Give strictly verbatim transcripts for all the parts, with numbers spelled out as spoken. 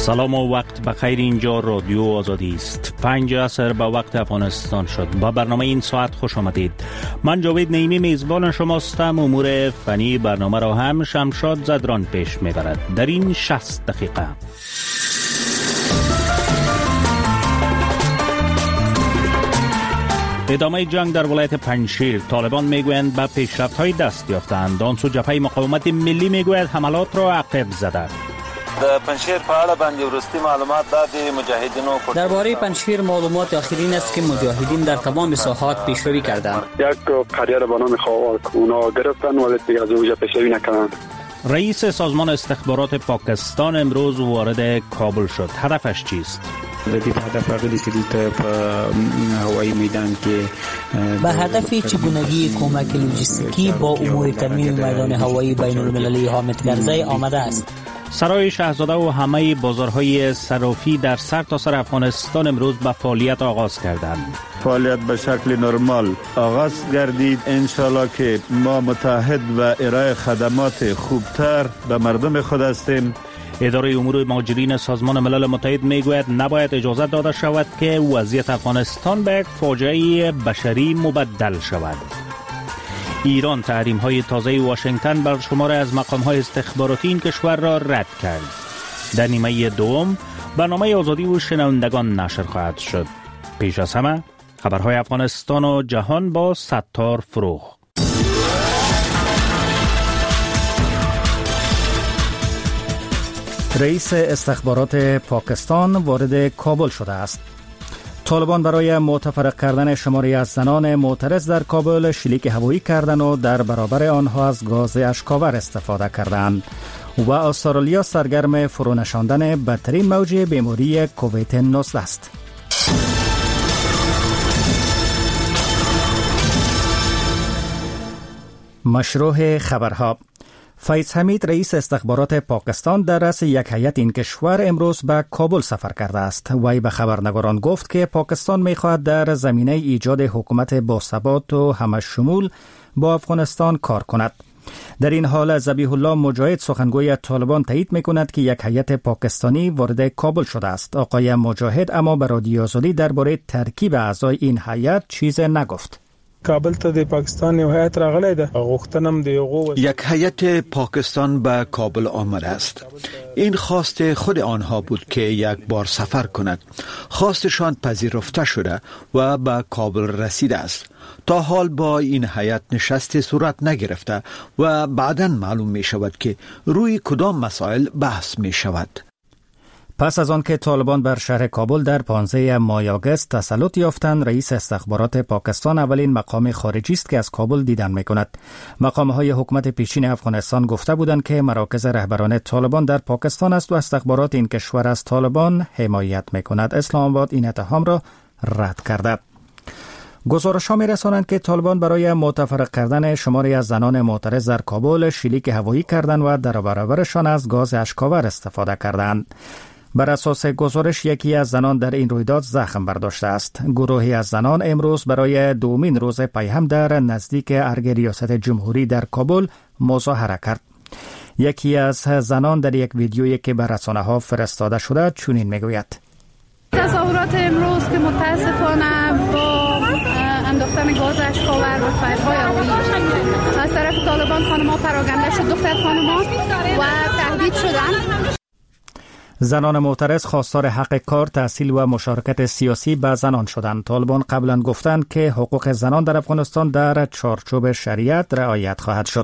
سلام و وقت بخیر. اینجا رادیو آزادی است. پنج عصر به وقت افغانستان شد. با برنامه این ساعت خوش آمدید. من جاوید نعیمی میزبان شماستم. امور فنی برنامه را هم شمشاد زدران پیش میبرد. در این شصت دقیقه ادامه جنگ در ولایت پنجشیر. طالبان میگویند به پیشرفت‌های دست یافتند. آن سو جبهه مقاومت ملی میگوید حملات را عقب زده. در پنجشیر په اړه باندې ورستی معلومات د مجاهدینو درباره پنجشیر معلومات آخرین است که مجاهدین در تمام ساحات پیشروی کردند. یک قریه را به نام خواک اونا گرفتن ولی دیگه از اونجا پیشروی نکردند. رئیس سازمان استخبارات پاکستان امروز وارد کابل شد. هدفش چیست؟ هدف راغلی چې دلته په هوایی میدان کې به هدف چگونگی کمک لوجستیکی با امور ترمیم میدان هوایی بین المللی حامد کرزی آمده است. سرای شاهزاده و همه بازارهای صرافی در سرتاسر افغانستان امروز به فعالیت آغاز کردند. فعالیت به شکل نرمال آغاز گردید. انشالله که ما متحد و ارائه خدمات خوبتر به مردم خود هستیم. اداره امور مهاجرین سازمان ملل متحد میگوید نباید اجازه داده شود که وضعیت افغانستان به یک فاجعه بشری مبدل شود. ایران تحریم‌های تازه واشنگتن بر شمار از مقام‌های استخباراتی این کشور را رد کرد. در نیمه دوم برنامه آزادی و شنوندگان نشر خواهد شد. پیش از همه خبرهای افغانستان و جهان با ستار فروغ. رئیس استخبارات پاکستان وارد کابل شده است. طالبان برای متفرق کردن شماری از زنان معترض در کابل شلیک هوایی کردند و در برابر آنها از گاز اشکاور استفاده کردند و استرالیا سرگرم فرونشاندن بدترین موج بیماری کووید نوزده است. مشروع خبرها. فیض حمید رئیس استخبارات پاکستان در رأس یک هیئت این کشور امروز به کابل سفر کرده است. وی به خبرنگاران گفت که پاکستان می‌خواهد در زمینه ایجاد حکومت باثبات و همشمول با افغانستان کار کند. در این حال ذبیح الله مجاهد سخنگوی طالبان تایید می‌کند که یک هیئت پاکستانی وارد کابل شده است. آقای مجاهد اما به رادیو آزادی درباره ترکیب اعضای این هیئت چیز نگفت. کابل ته د پاکستان یو هیئت راغلی ده. غوښتنم د یو یک هیئت پاکستان به کابل آمده است. این خواست خود آنها بود که یک بار سفر کند. خواستشان پذیرفته شده و به کابل رسیده است. تا حال با این هیئت نشستی صورت نگرفته و بعداً معلوم می شود که روی کدام مسائل بحث می شود. پس از آن که طالبان بر شهر کابل در پانزده ماه آگوست تسلط یافتند، رئیس استخبارات پاکستان اولین مقام خارجی است که از کابل دیدن می‌کند. مقام‌های حکومت پیشین افغانستان گفته بودند که مراکز رهبران طالبان در پاکستان است و استخبارات این کشور از طالبان حمایت می‌کند. اسلام آباد این اتهام را رد کرده. گزارش‌ها می‌رسانند که طالبان برای متفرق کردن شماری از زنان معترض در کابل شلیک هوایی کردند و در برابرشان از گاز اشکاور استفاده کردند. بر اساس گزارش یکی از زنان در این رویداد زخم برداشته است. گروهی از زنان امروز برای دومین روز پیهم در نزدیک ارگ ریاست جمهوری در کابل مظاهره کرد. یکی از زنان در یک ویدیویی که به رسانه‌ها فرستاده شده چنین میگوید: تظاهرات امروز که متاسفانه با انداختن گاز اشکاور و فایرهای هوایی از طرف طالبان خانم‌ها پراکنده شد، دختر خانم‌ها و تهدید شدند. زنان معترض خواستار حق کار، تحصیل و مشارکت سیاسی به زنان شدند. طالبان قبلا گفتند که حقوق زنان در افغانستان در چارچوب شریعت رعایت خواهد شد.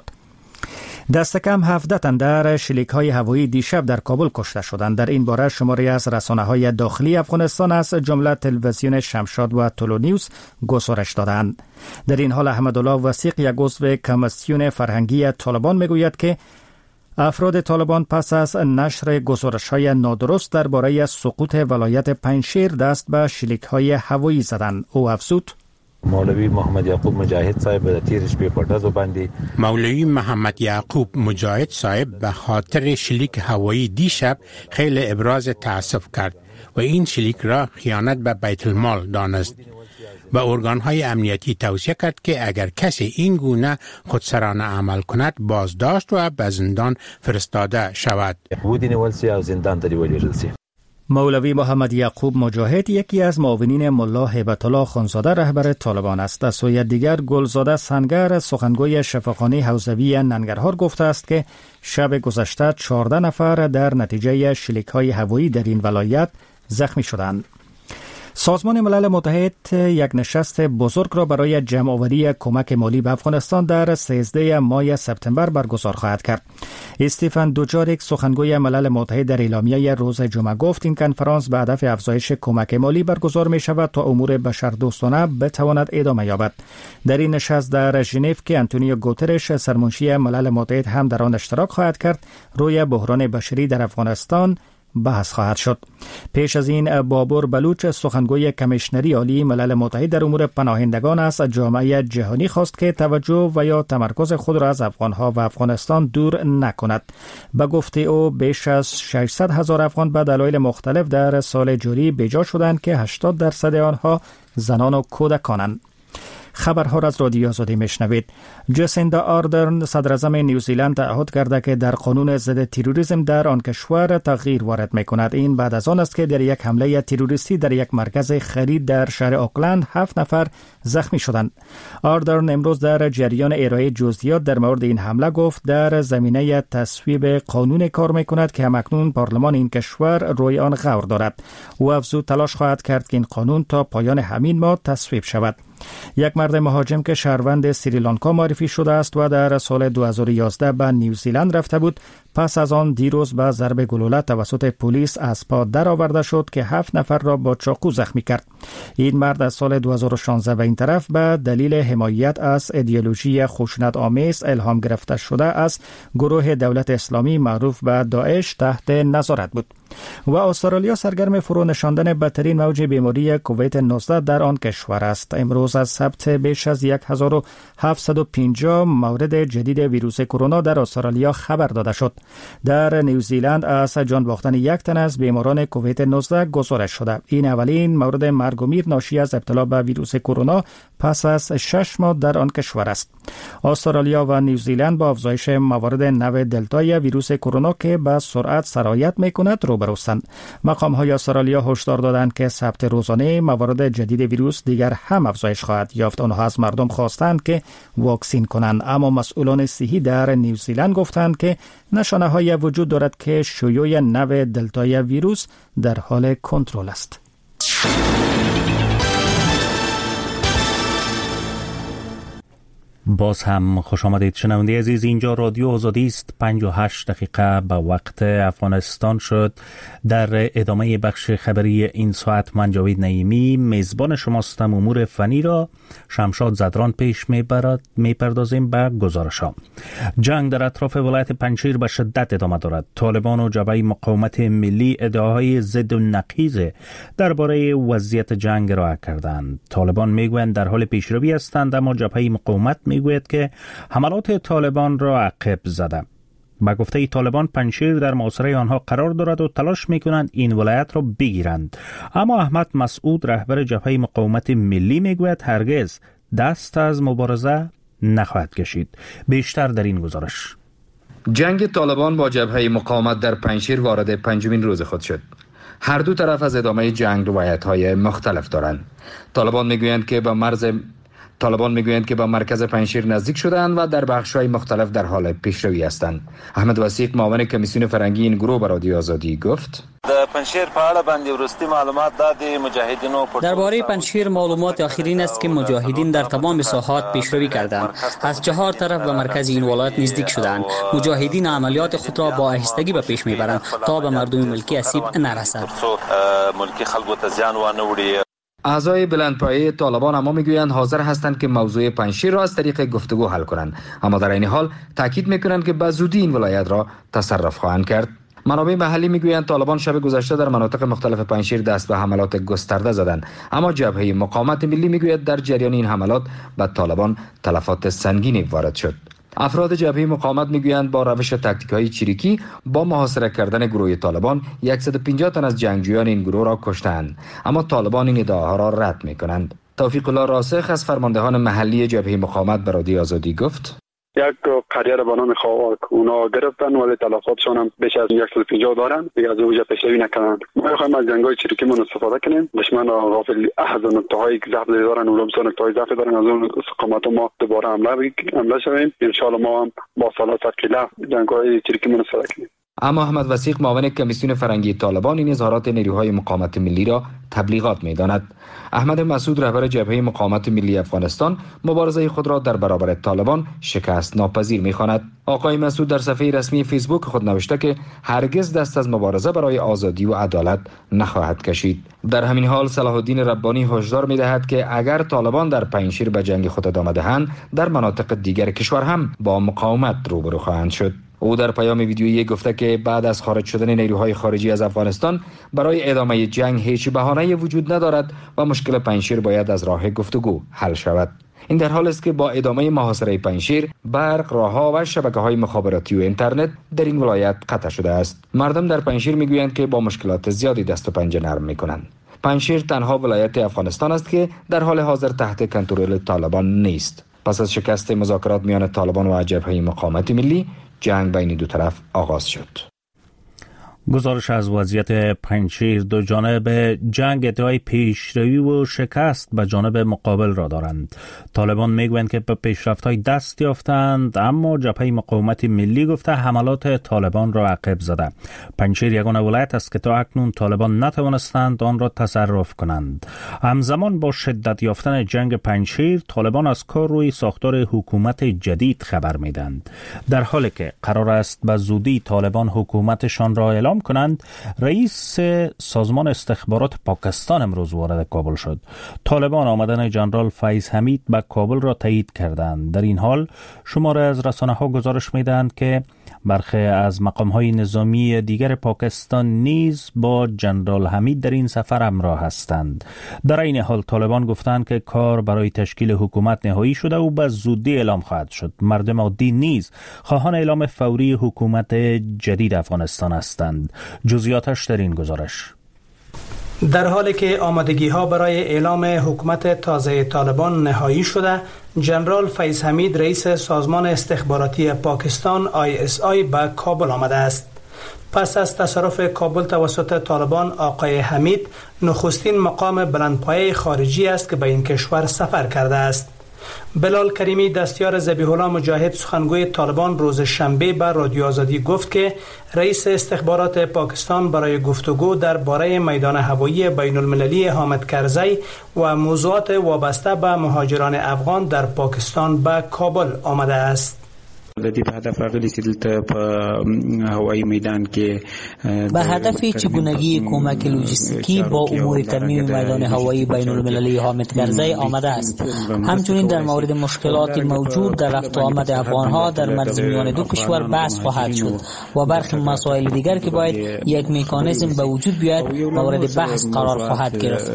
دست کم هفده تن در شلیک‌های هوایی دیشب در کابل کشته شدند. در این باره شماری از رسانه‌های داخلی افغانستان از جمله تلویزیون شمشاد و تولو نیوز گزارش دادند. در این حال احمدالله وثیق، یک عضو کمیسیون فرهنگی طالبان، میگوید که افراد طالبان پس از نشر گزارش‌های نادرست درباره سقوط ولایت پنجشیر دست به شلیک‌های هوایی زدند. او افزود: مولوی محمد یعقوب مجاهد صاحب به تیرش به پټزو باندې مولوی محمد یعقوب مجاهد صاحب به خاطر شلیک هوایی دیشب خیلی ابراز تأسف کرد و این شلیک را خیانت به بیت المال دانست. به ارگان‌های امنیتی توصیه کرد که اگر کسی این گونه خودسرانه عمل کند بازداشت و به زندان فرستاده شود. بودین ولسی او زندان ته ولېږل شي. مولوی محمد یعقوب مجاهد یکی از معاونین ملا هیبت الله خانزاده رهبر طالبان است. از سوی دیگر گلزاده سنگر سخنگوی شفاخانه حوزوی ننگرهار گفته است که شب گذشته چهارده نفر در نتیجه شلیک‌های هوایی در این ولایت زخمی شدند. سازمان ملل متحد یک نشست بزرگ را برای جمع‌آوری کمک مالی به افغانستان در سیزده ماه سپتامبر برگزار خواهد کرد. استیفن دوجاریک سخنگوی ملل متحد در اعلامیه روز جمعه گفت این کنفرانس به هدف افزایش کمک مالی برگزار می شود تا امور بشردوستانه بتواند ادامه یابد. در این نشست در ژنو که آنتونیو گوترش سرمنشی ملل متحد هم در آن اشتراک خواهد کرد، روی بحران بشری در افغانستان بحث خواهد شد. پیش از این بابور بلوچ سخنگوی کمیشنری عالی ملل متحد در امور پناهندگان از جامعه جهانی خواست که توجه و یا تمرکز خود را از افغانها و افغانستان دور نکند. به گفته او بیش از ششصد هزار افغان به دلایل مختلف در سال جاری بیجا شدند که هشتاد درصد آنها زنان و کودکانند. خبرها را از رادیو آزادی میشنوید. جسیندا آردرن صدراعظم نیوزیلند تعهد کرده که در قانون ضد تروریسم در آن کشور تغییر وارد میکند. این بعد از آن است که در یک حمله تروریستی در یک مرکز خرید در شهر آکلند هفت نفر زخمی شدند. آردرن امروز در جریان ارائه جزئیات در مورد این حمله گفت در زمینه تصویب قانون کار میکند که همکنون پارلمان این کشور روی آن غور دارد. او افزود تلاش خواهد کرد که این قانون تا پایان همین ماه تصویب شود. یک مرد مهاجم که شهروند سریلانکا معرفی شده است و در سال دو هزار و یازده به نیوزیلند رفته بود، پس از آن دیروز به ضرب گلوله توسط پلیس از پا در آورده شد که هفت نفر را با چاقو زخمی کرد. این مرد از سال دو هزار و شانزده و این طرف به دلیل حمایت از ایدئولوژی خشونت آمیز الهام گرفته شده از گروه دولت اسلامی معروف به داعش تحت نظارت بود. و استرالیا سرگرم فرو نشاندن بدترین موج بیماری کووید نوزده در آن کشور است. امروز از ثبت بیش از هزار و هفتصد و پنجاه مورد جدید ویروس کرونا در استرالیا خبر داده شد. در نیوزیلند از جان باختن یک تن از بیماران کووید نوزده گزارش شده. این اولین مورد مرگ و میر ناشی از ابتلا به ویروس کرونا پس از شش ماه در آن کشور است. استرالیا و نیوزیلند با افزایش موارد نو دلتای ویروس کرونا که به سرعت سرایت میکند روبروستند. مقام‌های استرالیا هشدار دادند که ثبت روزانه موارد جدید ویروس دیگر هم افزایش خواهد یافت. آنها از مردم خواستند که واکسین کنند، اما مسئولان صحی در نیوزیلند گفتند که نشانه‌های وجود دارد که شیوع نو دلتای ویروس در حال کنترل است. باز هم خوش آمدید شنونده عزیز. اینجا رادیو آزادی است. پنج و هشت دقیقه به وقت افغانستان شد. در ادامه بخش خبری این ساعت من جاوید نعیمی میزبان شماستم. امور فنی را شمشاد زدران پیش میبرد. میپردازیم به گزارش‌ها. جنگ در اطراف ولایت پنجشیر به شدت ادامه دارد. طالبان و جبهه مقاومت ملی ادعاهای ضد و نقیض درباره وضعیت جنگ را کردند. طالبان میگویند در حال پیشروی هستند، اما جبهه مقاومت میگوید که حملات طالبان را عقب زده. با گفته طالبان پنجشیر در محاصره آنها قرار دارد و تلاش میکنند این ولایت را بگیرند، اما احمد مسعود رهبر جبهه مقاومت ملی میگوید هرگز دست از مبارزه نخواهد کشید. بیشتر در این گزارش. جنگ طالبان با جبهه مقاومت در پنجشیر وارد پنجمین روز خود شد. هر دو طرف از ادامه جنگ روایت‌های مختلف دارند. طالبان میگویند که با مرز طالبان میگویند که با مرکز پنجشیر نزدیک شدند و در بخش‌های مختلف در حال پیشروی هستند. احمد وثیق معاون کمیسیون فرنگی این گروه به رادیو آزادی گفت: در پنجشیر په اړه باندې ورستی معلومات دادي مجاهدینو درباره پنجشیر معلومات آخرین است که مجاهدین در تمام ساحات پیشروی کردند. از چهار طرف به مرکز این ولایت نزدیک شدند. مجاهدین عملیات خود را با آهستگی به پیش میبرند تا به مردم ملکی آسیب نرسد. ملکی خلکو ته زیان ونه وړي. اعضای بلندپایه طالبان اما میگویند حاضر هستند که موضوع پنجشیر را از طریق گفتگو حل کنند، اما در این حال تاکید میکنند که به زودی این ولایت را تصرف خواهند کرد. منابع محلی میگویند طالبان شب گذشته در مناطق مختلف پنجشیر دست به حملات گسترده زدند، اما جبهه مقاومت ملی میگوید در جریان این حملات به طالبان تلفات سنگینی وارد شد. افراد جبهه مقاومت میگویند با روش تاکتیک‌های چریکی با محاصره کردن گروه طالبان صد و پنجاه تن از جنگجویان این گروه را کشتند، اما طالبان این ادعاها را رد میکنند. توفیق الله راسخ از فرماندهان محلی جبهه مقاومت به رادیو آزادی گفت: یک قریه را به نام خواک اونا گرفتن ولی تلفاتشان هم بیش از صد و پنجاه دارن دیگه از اوجه پیشروی نکنن. ما میخوایم از جنگای چریکی من استفاده کنیم. دشمن غافل از نقطه‌های ضعف دارن اونم سن نقطه‌های ضعف دارن از اون استقامت ما دوباره حمله حمله شویم. ان شاء الله ما هم با سلاسل کلا جنگای چریکی من استفاده کنیم. اما احمد وثیق معاون کمیسیون فرنگی طالبان این اظهارات نیروهای مقاومت ملی را تبلیغات می‌داند. احمد مسعود رهبر جبهه مقاومت ملی افغانستان مبارزه خود را در برابر طالبان شکست ناپذیر می‌خواند. آقای مسعود در صفحه رسمی فیسبوک خود نوشته که هرگز دست از مبارزه برای آزادی و عدالت نخواهد کشید. در همین حال صلاح الدین ربانی هشدار می‌دهد که اگر طالبان در پنجشیر به جنگ خود ادامه دهند در مناطق دیگر کشور هم با مقاومت روبرو خواهند شد. او در پیام ویدیویی گفته که بعد از خارج شدن نیروهای خارجی از افغانستان برای ادامه جنگ هیچ بهانه‌ای وجود ندارد و مشکل پنجشیر باید از راه گفتگو حل شود. این در حالی است که با ادامه محاصره پنجشیر برق، راهها و شبکه‌های مخابراتی و اینترنت در این ولایت قطع شده است. مردم در پنجشیر میگویند که با مشکلات زیادی دست و پنجه نرم میکنند. پنجشیر تنها ولایت افغانستان است که در حال حاضر تحت کنترل طالبان نیست. پس از شکست مذاکرات میان طالبان و جبهه مقاومت ملی، جنگ بین دو طرف آغاز شد. گزارش از وضعیت پنجشیر: دو جانب جنگ ادعای پیشروی و شکست به جانب مقابل را دارند. طالبان میگویند که به پیشرفت‌های دست یافتند، اما جبهه مقاومت ملی گفته حملات طالبان را عقب زده. پنجشیر یگانه ولایت است که تا اکنون طالبان نتوانستند آن را تصرف کنند. همزمان با شدت یافتن جنگ پنجشیر، طالبان از کار روی ساختار حکومت جدید خبر میدهند. در حالی که قرار است به زودی طالبان حکومتشان را اعلام کنند، رئیس سازمان استخبارات پاکستان امروز وارد کابل شد. طالبان آمدن جنرال فیض حمید به کابل را تایید کردند. در این حال شماره از رسانه‌ها گزارش می‌دهند که برخی از مقام‌های نظامی دیگر پاکستان نیز با جنرال حمید در این سفر همراه هستند. در این حال طالبان گفتند که کار برای تشکیل حکومت نهایی شده و به زودی اعلام خواهد شد. مردم عادی نیز خواهان اعلام فوری حکومت جدید افغانستان هستند. جزئیاتش در این گزارش. در حالی که آمادگی ها برای اعلام حکومت تازه طالبان نهایی شده، جنرال فیض حمید رئیس سازمان استخباراتی پاکستان آی اس آی به کابل آمده است. پس از تصرف کابل توسط طالبان، آقای حمید نخستین مقام بلندپایه خارجی است که به این کشور سفر کرده است. بلال کریمی دستیار ذبیح الله مجاهد سخنگوی طالبان روز شنبه به رادیو آزادی گفت که رئیس استخبارات پاکستان برای گفتگو درباره میدان هوایی بین المللی حامد کرزی و موضوعات وابسته به مهاجران افغان در پاکستان به کابل آمده است. د دې په هدف راغلي چې دلته په هوایي میدان کې به هدف چگونگی کمک لوجستیکی با امور ترمیم میدان هوایی بین المللی حامد کرزی آمده است. همچنین در مورد مشکلات موجود در رفت و آمد افغانها در مرز میان دو کشور بحث خواهد شد و برخی مسائل دیگر که باید یک مکانیزم به وجود بیاید مورد بحث قرار خواهد گرفت.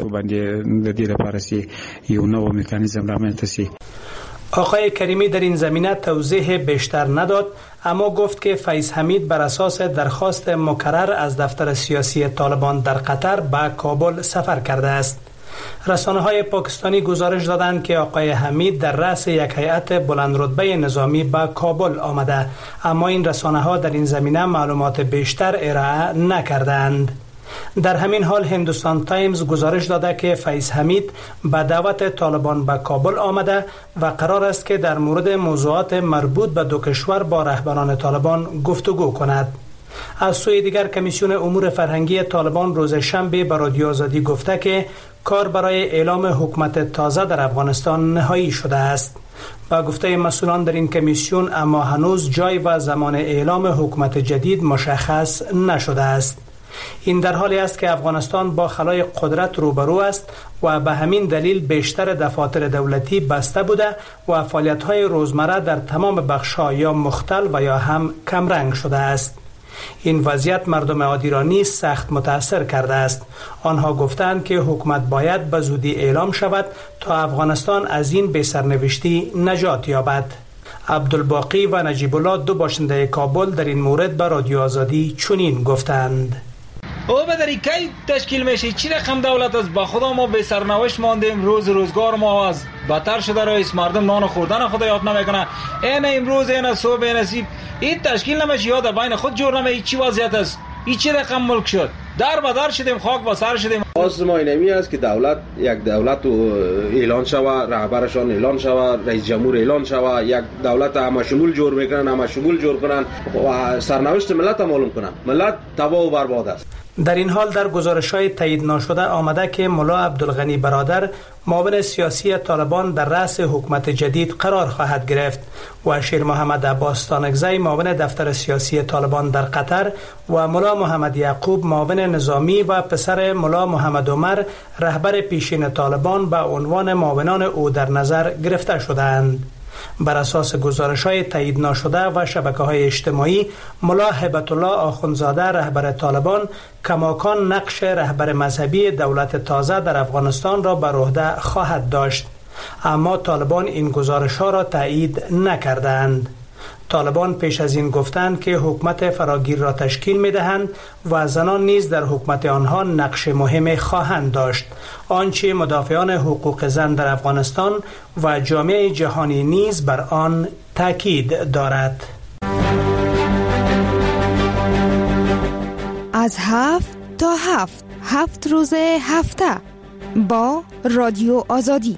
آقای کریمی در این زمینه توضیح بیشتر نداد، اما گفت که فیض حمید بر اساس درخواست مکرر از دفتر سیاسی طالبان در قطر به کابل سفر کرده است. رسانه‌های پاکستانی گزارش دادند که آقای حمید در رأس یک هیئت بلند رتبه نظامی به کابل آمده، اما این رسانه‌ها در این زمینه معلومات بیشتر ارائه نکردند. در همین حال هندوستان تایمز گزارش داده که فیض حمید به دعوت طالبان به کابل آمده و قرار است که در مورد موضوعات مربوط به دو کشور با رهبران طالبان گفتگو کند. از سوی دیگر کمیسیون امور فرهنگی طالبان روز شنبه به رادیو آزادی گفته که کار برای اعلام حکومت تازه در افغانستان نهایی شده است. با گفته مسئولان در این کمیسیون اما هنوز جای و زمان اعلام حکومت جدید مشخص نشده است. این در حالی است که افغانستان با خلای قدرت روبرو است و به همین دلیل بیشتر دفاتر دولتی بسته بوده و فعالیت‌های روزمره در تمام بخش‌ها یا مختل و یا هم کمرنگ شده است. این وضعیت مردم عادی را نیز سخت متاثر کرده است. آنها گفتند که حکومت باید به زودی اعلام شود تا افغانستان از این بی‌سرنوشتی نجات یابد. عبدالباقی و نجیب الله دو باشنده کابل در این مورد به رادیو آزادی چنین گفتند: او بدری کی تشکیل میشه؟ چی رقم دولت است؟ با خدا ما به سرنوشت ماندیم، روز روزگار ما از بدتر شده، رئیس مردم نان خوردن خدا یاد نمیکنه. این امروز این صبح نصیب این تشکیل نمیشه، یاد بین خود جور نمیشه. چی وضعیت است؟ این چی رقم ملک شد؟ در بدر شدیم، خاک با سر شدیم. خواست ما اینمی است که دولت یک دولت اعلان شود، رهبرشان اعلان شود، رئیس جمهور اعلان شود، یک دولت همه شمول جور میکنن، همه شمول جور کنن و سرنوشت ملت معلوم کنن. ملت تباه و برباد است. در این حال در گزارش‌های تایید نشده آمده که ملا عبدالغنی برادر معاون سیاسی طالبان در رأس حکومت جدید قرار خواهد گرفت و شیر محمد عباس تانکزی معاون دفتر سیاسی طالبان در قطر و ملا محمد یعقوب معاون نظامی و پسر ملا محمد عمر رهبر پیشین طالبان به عنوان معاونان او در نظر گرفته شدند. بر اساس گزارش‌های تایید نشده و شبکه‌های اجتماعی، ملا هیبت الله آخوندزاده رهبر طالبان کماکان نقش رهبر مذهبی دولت تازه در افغانستان را بر عهده خواهد داشت، اما طالبان این گزارش‌ها را تایید نکردند. طالبان پیش از این گفتند که حکومت فراگیر را تشکیل می‌دهند و زنان نیز در حکومت آنها نقش مهم خواهند داشت، آنچه مدافعان حقوق زن در افغانستان و جامعه جهانی نیز بر آن تاکید دارد. از هفت تا هفت هفت روز هفته با رادیو آزادی.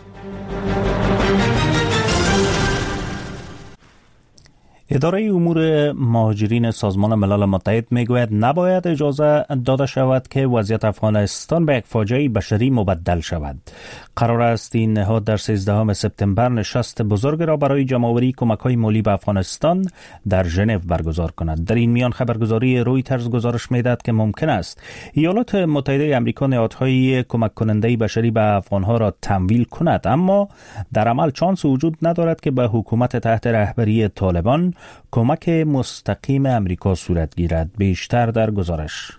اداره امور مهاجرین سازمان ملل متحد میگوید نباید اجازه داده شود که وضعیت افغانستان به یک فاجعه بشری مبدل شود. قرار است این نهاد در سیزدهم سپتامبر نشست بزرگ را برای جمع‌آوری کمک‌های مالی به افغانستان در ژنو برگزار کند. در این میان خبرگزاری رویترز گزارش می‌دهد که ممکن است ایالات متحده آمریکا نهادهای کمک کننده بشری به افغان‌ها را تمویل کند، اما در عمل چانس وجود ندارد که به حکومت تحت رهبری طالبان کمک مستقیم امریکا صورت گیرد. بیشتر در گزارش.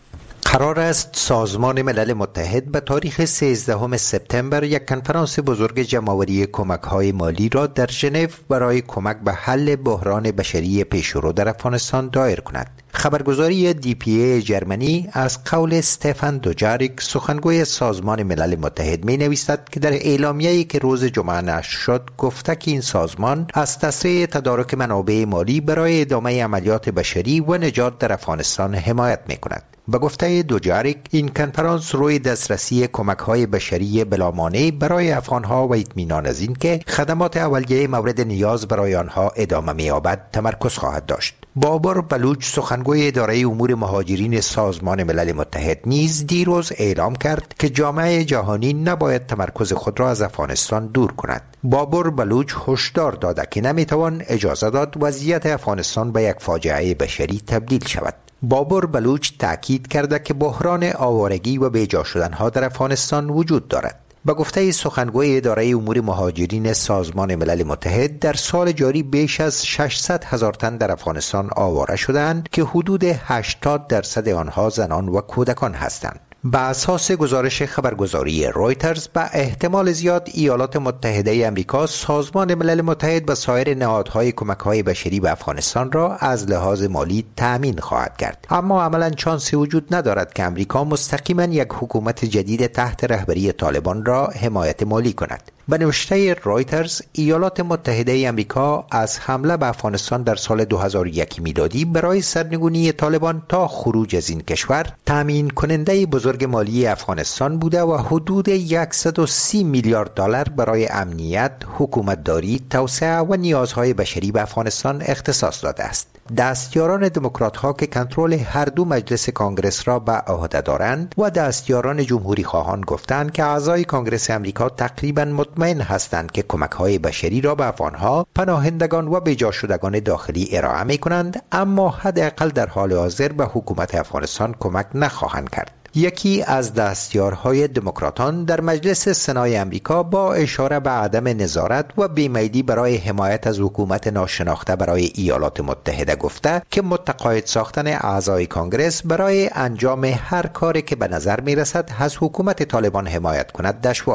قرار است سازمان ملل متحد به تاریخ سیزدهم سپتامبر یک کنفرانس بزرگ جمع‌آوری کمک‌های مالی را در ژنو برای کمک به حل بحران بشری پیشرو در افغانستان دایر کند. خبرگزاری دی پی ای جرمنی از قول استفان دوجاریک سخنگوی سازمان ملل متحد می نویسد که در اعلامیه‌ای که روز جمعه نشر شد گفته که این سازمان از تسریع تدارک منابع مالی برای ادامه عملیات بشری و نجات در افغانستان حمایت می کند. به گفته دوجاریک این کنفرانس روی دسترسی کمک‌های بشری بلامانع برای افغان‌ها و اطمینان از این که خدمات اولیه مورد نیاز برای آنها ادامه می‌یابد تمرکز خواهد داشت. بابر بلوچ سخنگوی اداره امور مهاجرین سازمان ملل متحد نیز دیروز اعلام کرد که جامعه جهانی نباید تمرکز خود را از افغانستان دور کند. بابر بلوچ هشدار داده که نمی‌توان اجازه داد وضعیت افغانستان به یک فاجعه بشری تبدیل شود. بابر بلوچ تأکید کرده که بحران آوارگی و بیجا شدنها در افغانستان وجود دارد. به گفته سخنگوی اداره امور مهاجرین سازمان ملل متحد در سال جاری بیش از ششصد هزار تن در افغانستان آواره شدند که حدود هشتاد درصد آنها زنان و کودکان هستند. به اساس گزارش خبرگزاری رویترز به احتمال زیاد ایالات متحده آمریکا سازمان ملل متحد و سایر نهادهای کمک‌های بشری به افغانستان را از لحاظ مالی تأمین خواهد کرد، اما عملاً چانسی وجود ندارد که آمریکا مستقیما یک حکومت جدید تحت رهبری طالبان را حمایت مالی کند. به نوشته رویترز ایالات متحده آمریکا از حمله به افغانستان در سال دو هزار و یک میلادی برای سرنگونی طالبان تا خروج از این کشور تامین کننده بزرگ مالی افغانستان بوده و حدود صد و سی میلیارد دلار برای امنیت، حکومتداری، توسعه و نیازهای بشری به افغانستان اختصاص داده است. دستیاران دموکرات ها که کنترل هر دو مجلس کانگرس را به عهده دارند و دستیاران جمهوری خواهان گفتند که اعضای کانگرس امریکا تقریباً مطمئن هستند که کمک‌های بشری را به افغان‌ها، پناهندگان و بیجا شدگان داخلی ارائه می‌کنند، اما حداقل در حال حاضر به حکومت افغانستان کمک نخواهند کرد. یکی از دستیارهای دموکراتان در مجلس سنای امریکا با اشاره به عدم نظارت و بیمیلی برای حمایت از حکومت ناشناخته برای ایالات متحده گفته که متقاعد ساختن اعضای کانگرس برای انجام هر کاری که به نظر میرسد از حکومت طالبان حمایت کند دشوار است.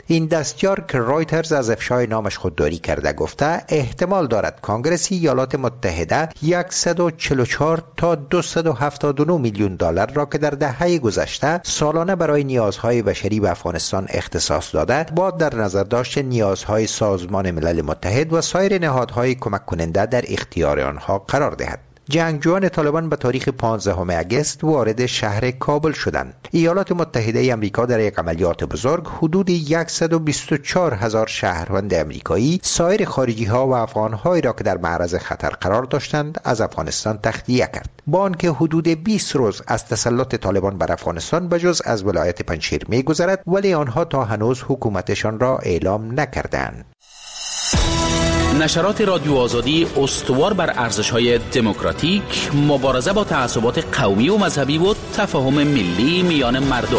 این دستیار که رایترز از افشای نامش خودداری کرده گفته احتمال دارد کانگرس ایالات متحده صد و چهل و چهار تا دویست و هفتاد و نه میلیون دلار را که در دهه گذشته سالانه برای نیازهای بشری به افغانستان اختصاص داده با در نظر داشت نیازهای سازمان ملل متحد و سایر نهادهای کمک کننده در اختیار آنها قرار دهد. جنگجویان طالبان به تاریخ پانزدهم اگست وارد شهر کابل شدند. ایالات متحده آمریکا در یک عملیات بزرگ حدود صد و بیست و چهار هزار شهروند آمریکایی، سایر خارجی ها و افغان هایی را که در معرض خطر قرار داشتند از افغانستان تخلیه کرد. با آنکه حدود بیست روز از تسلط طالبان بر افغانستان بجز از ولایت پنجشیر می‌گذرد، ولی آنها تا هنوز حکومتشان را اعلام نکردند. نشرات رادیو آزادی استوار بر ارزش‌های دموکراتیک، مبارزه با تعصبات قومی و مذهبی و تفاهم ملی میان مردم.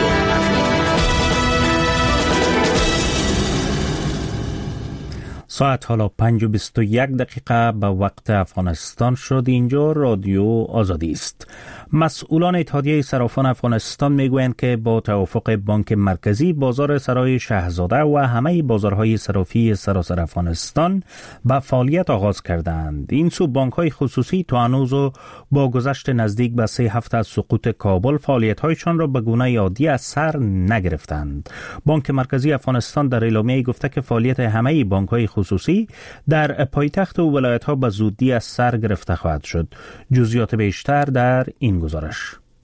ساعت حالا پنج و بیست و یک دقیقه به وقت افغانستان شد. اینجا رادیو آزادی است. مسئولان اتحادیه صرافان افغانستان میگویند که با توافق بانک مرکزی بازار سرای شهزاده و همه بازارهای صرافی سراسر افغانستان به فعالیت آغاز کردند. این سو بانک‌های خصوصی تا هنوز با گذشت نزدیک به سه هفته از سقوط کابل فعالیت‌هایشان را به گونه عادی از سر نگرفتند. بانک مرکزی افغانستان در اعلامیه گفته که فعالیت همه بانک‌های خصوصی در پایتخت و ولایت‌ها به زودی از سر گرفته خواهد شد. جزئیات بیشتر در این گزارش.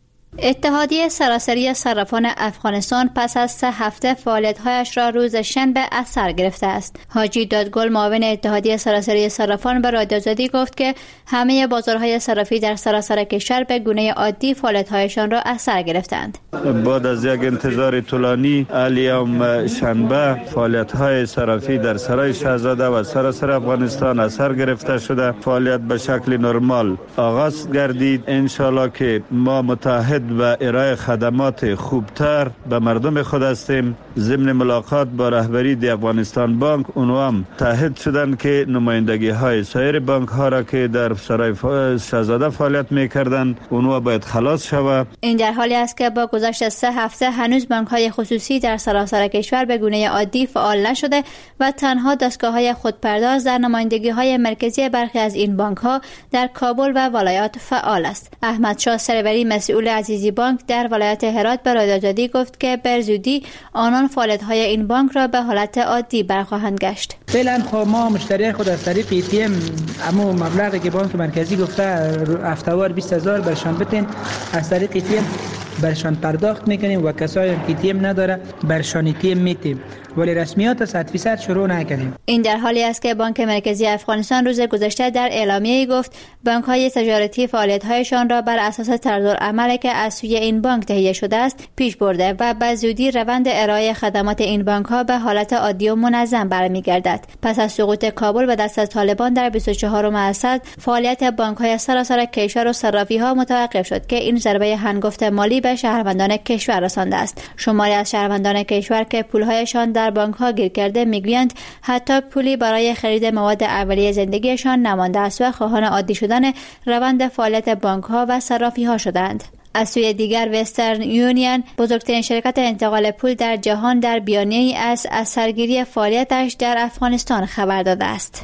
اتحادیه سراسری صرافان افغانستان پس از سه هفته فعالیت‌هایش را روز شنبه از سر گرفته است. حاجی دادگل معاون اتحادیه سراسری صرافان به رادیو آزادی گفت که همه بازارهای صرافی در سراسر کشور به گونه عادی فعالیت‌هایشان را از سر گرفتند. بعد از یک انتظار طولانی اليوم شنبه فعالیت‌های صرافی در سرای شهزاده و سراسر افغانستان از سر گرفته شده فعالیت به شکل نرمال آغاز گردید. ان شاءالله که ما متحد و ارائه خدمات خوبتر به مردم خود هستیم. ضمن ملاقات با رهبری دی افغانستان بانک اونها هم تحت شدند که نمایندگی های سایر بانک ها را که در سرای شهزاده فعالیت میکردند اونها باید خلاص شود. این در حالی است که با گذشت سه هفته هنوز بانک های خصوصی در سراسر کشور به گونه عادی فعال نشده و تنها دستگاه های خودپرداز در نمایندگی های مرکزی برخی از این بانک ها در کابل و ولایات فعال است. احمد شاه سروری مسئول عزیزی بانک در ولایت هرات به رادیو آزادی گفت که به زودی آنان فعالیت‌های این بانک را به حالت عادی برخواهند گشت. فعلا خب ما مشتری خود از طریق ای تی ام اما مبلغی که بانک مرکزی گفته هفته‌وار بیست هزار برشان بتین از طریق ای تی ام برشان پرداخت میکنیم و کسایی که ای تی ام نداره برشان ای تی ام میتیم، ولی رسمیات صد درصد شروع نکنیم. این در حالی است که بانک مرکزی افغانستان روز گذشته در اعلامیه‌ای گفت بانک‌های تجارتی فعالیت‌هایشان را بر اساس طرزالعملی که از سوی این بانک تهیه شده است پیش برده و به زودی روند ارائه خدمات این بانک‌ها به حالت عادی و منظم برمیگردد. پس از سقوط کابل به دست از طالبان در بیست و چهارم اسد فعالیت بانک‌های سراسر کشور و صرافی‌ها متوقف شد که این ضربه هنگفت مالی به شهروندان کشور رسانده است. شماری از شهروندان کشور که پول‌هایشان در بانک‌ها گیر کرده میگویند حتی پولی برای خرید مواد اولیه زندگیشان نمانده است و خواهان عادی شدن روند فعالیت بانک‌ها و صرافی‌ها شدند. از سوی دیگر وسترن یونین بزرگترین شرکت انتقال پول در جهان در بیانیه‌ای از از سرگیری فعالیتش در افغانستان خبر داده است.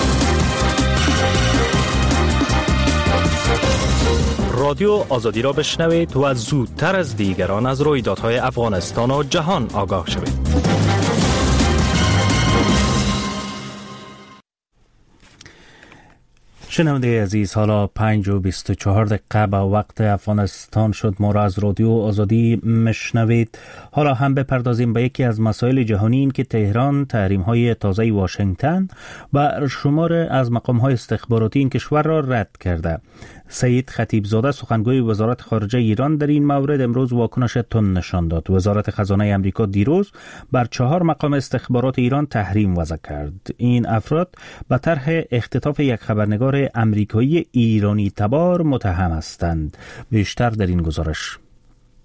رادیو آزادی را بشنوید و زودتر از دیگران از رویدادهای افغانستان و جهان آگاه شوید. شنونده عزیز، حالا پنج و بیست و چهار دقیقه به وقت افغانستان شد. ما را از رادیو آزادی مشنوید. حالا هم بپردازیم به یکی از مسائل جهانی، این که تهران تحریم های تازه واشنگتن بر شمار از مقام های استخباراتی این کشور را رد کرده. سید خطیبزاده سخنگوی وزارت خارجه ایران در این مورد امروز واکنش تند نشان داد. وزارت خزانه آمریکا دیروز بر چهار مقام استخبارات ایران تحریم وضع کرد. این افراد به طرح اختطاف یک خبرنگار آمریکایی ایرانی تبار متهم هستند. بیشتر در این گزارش.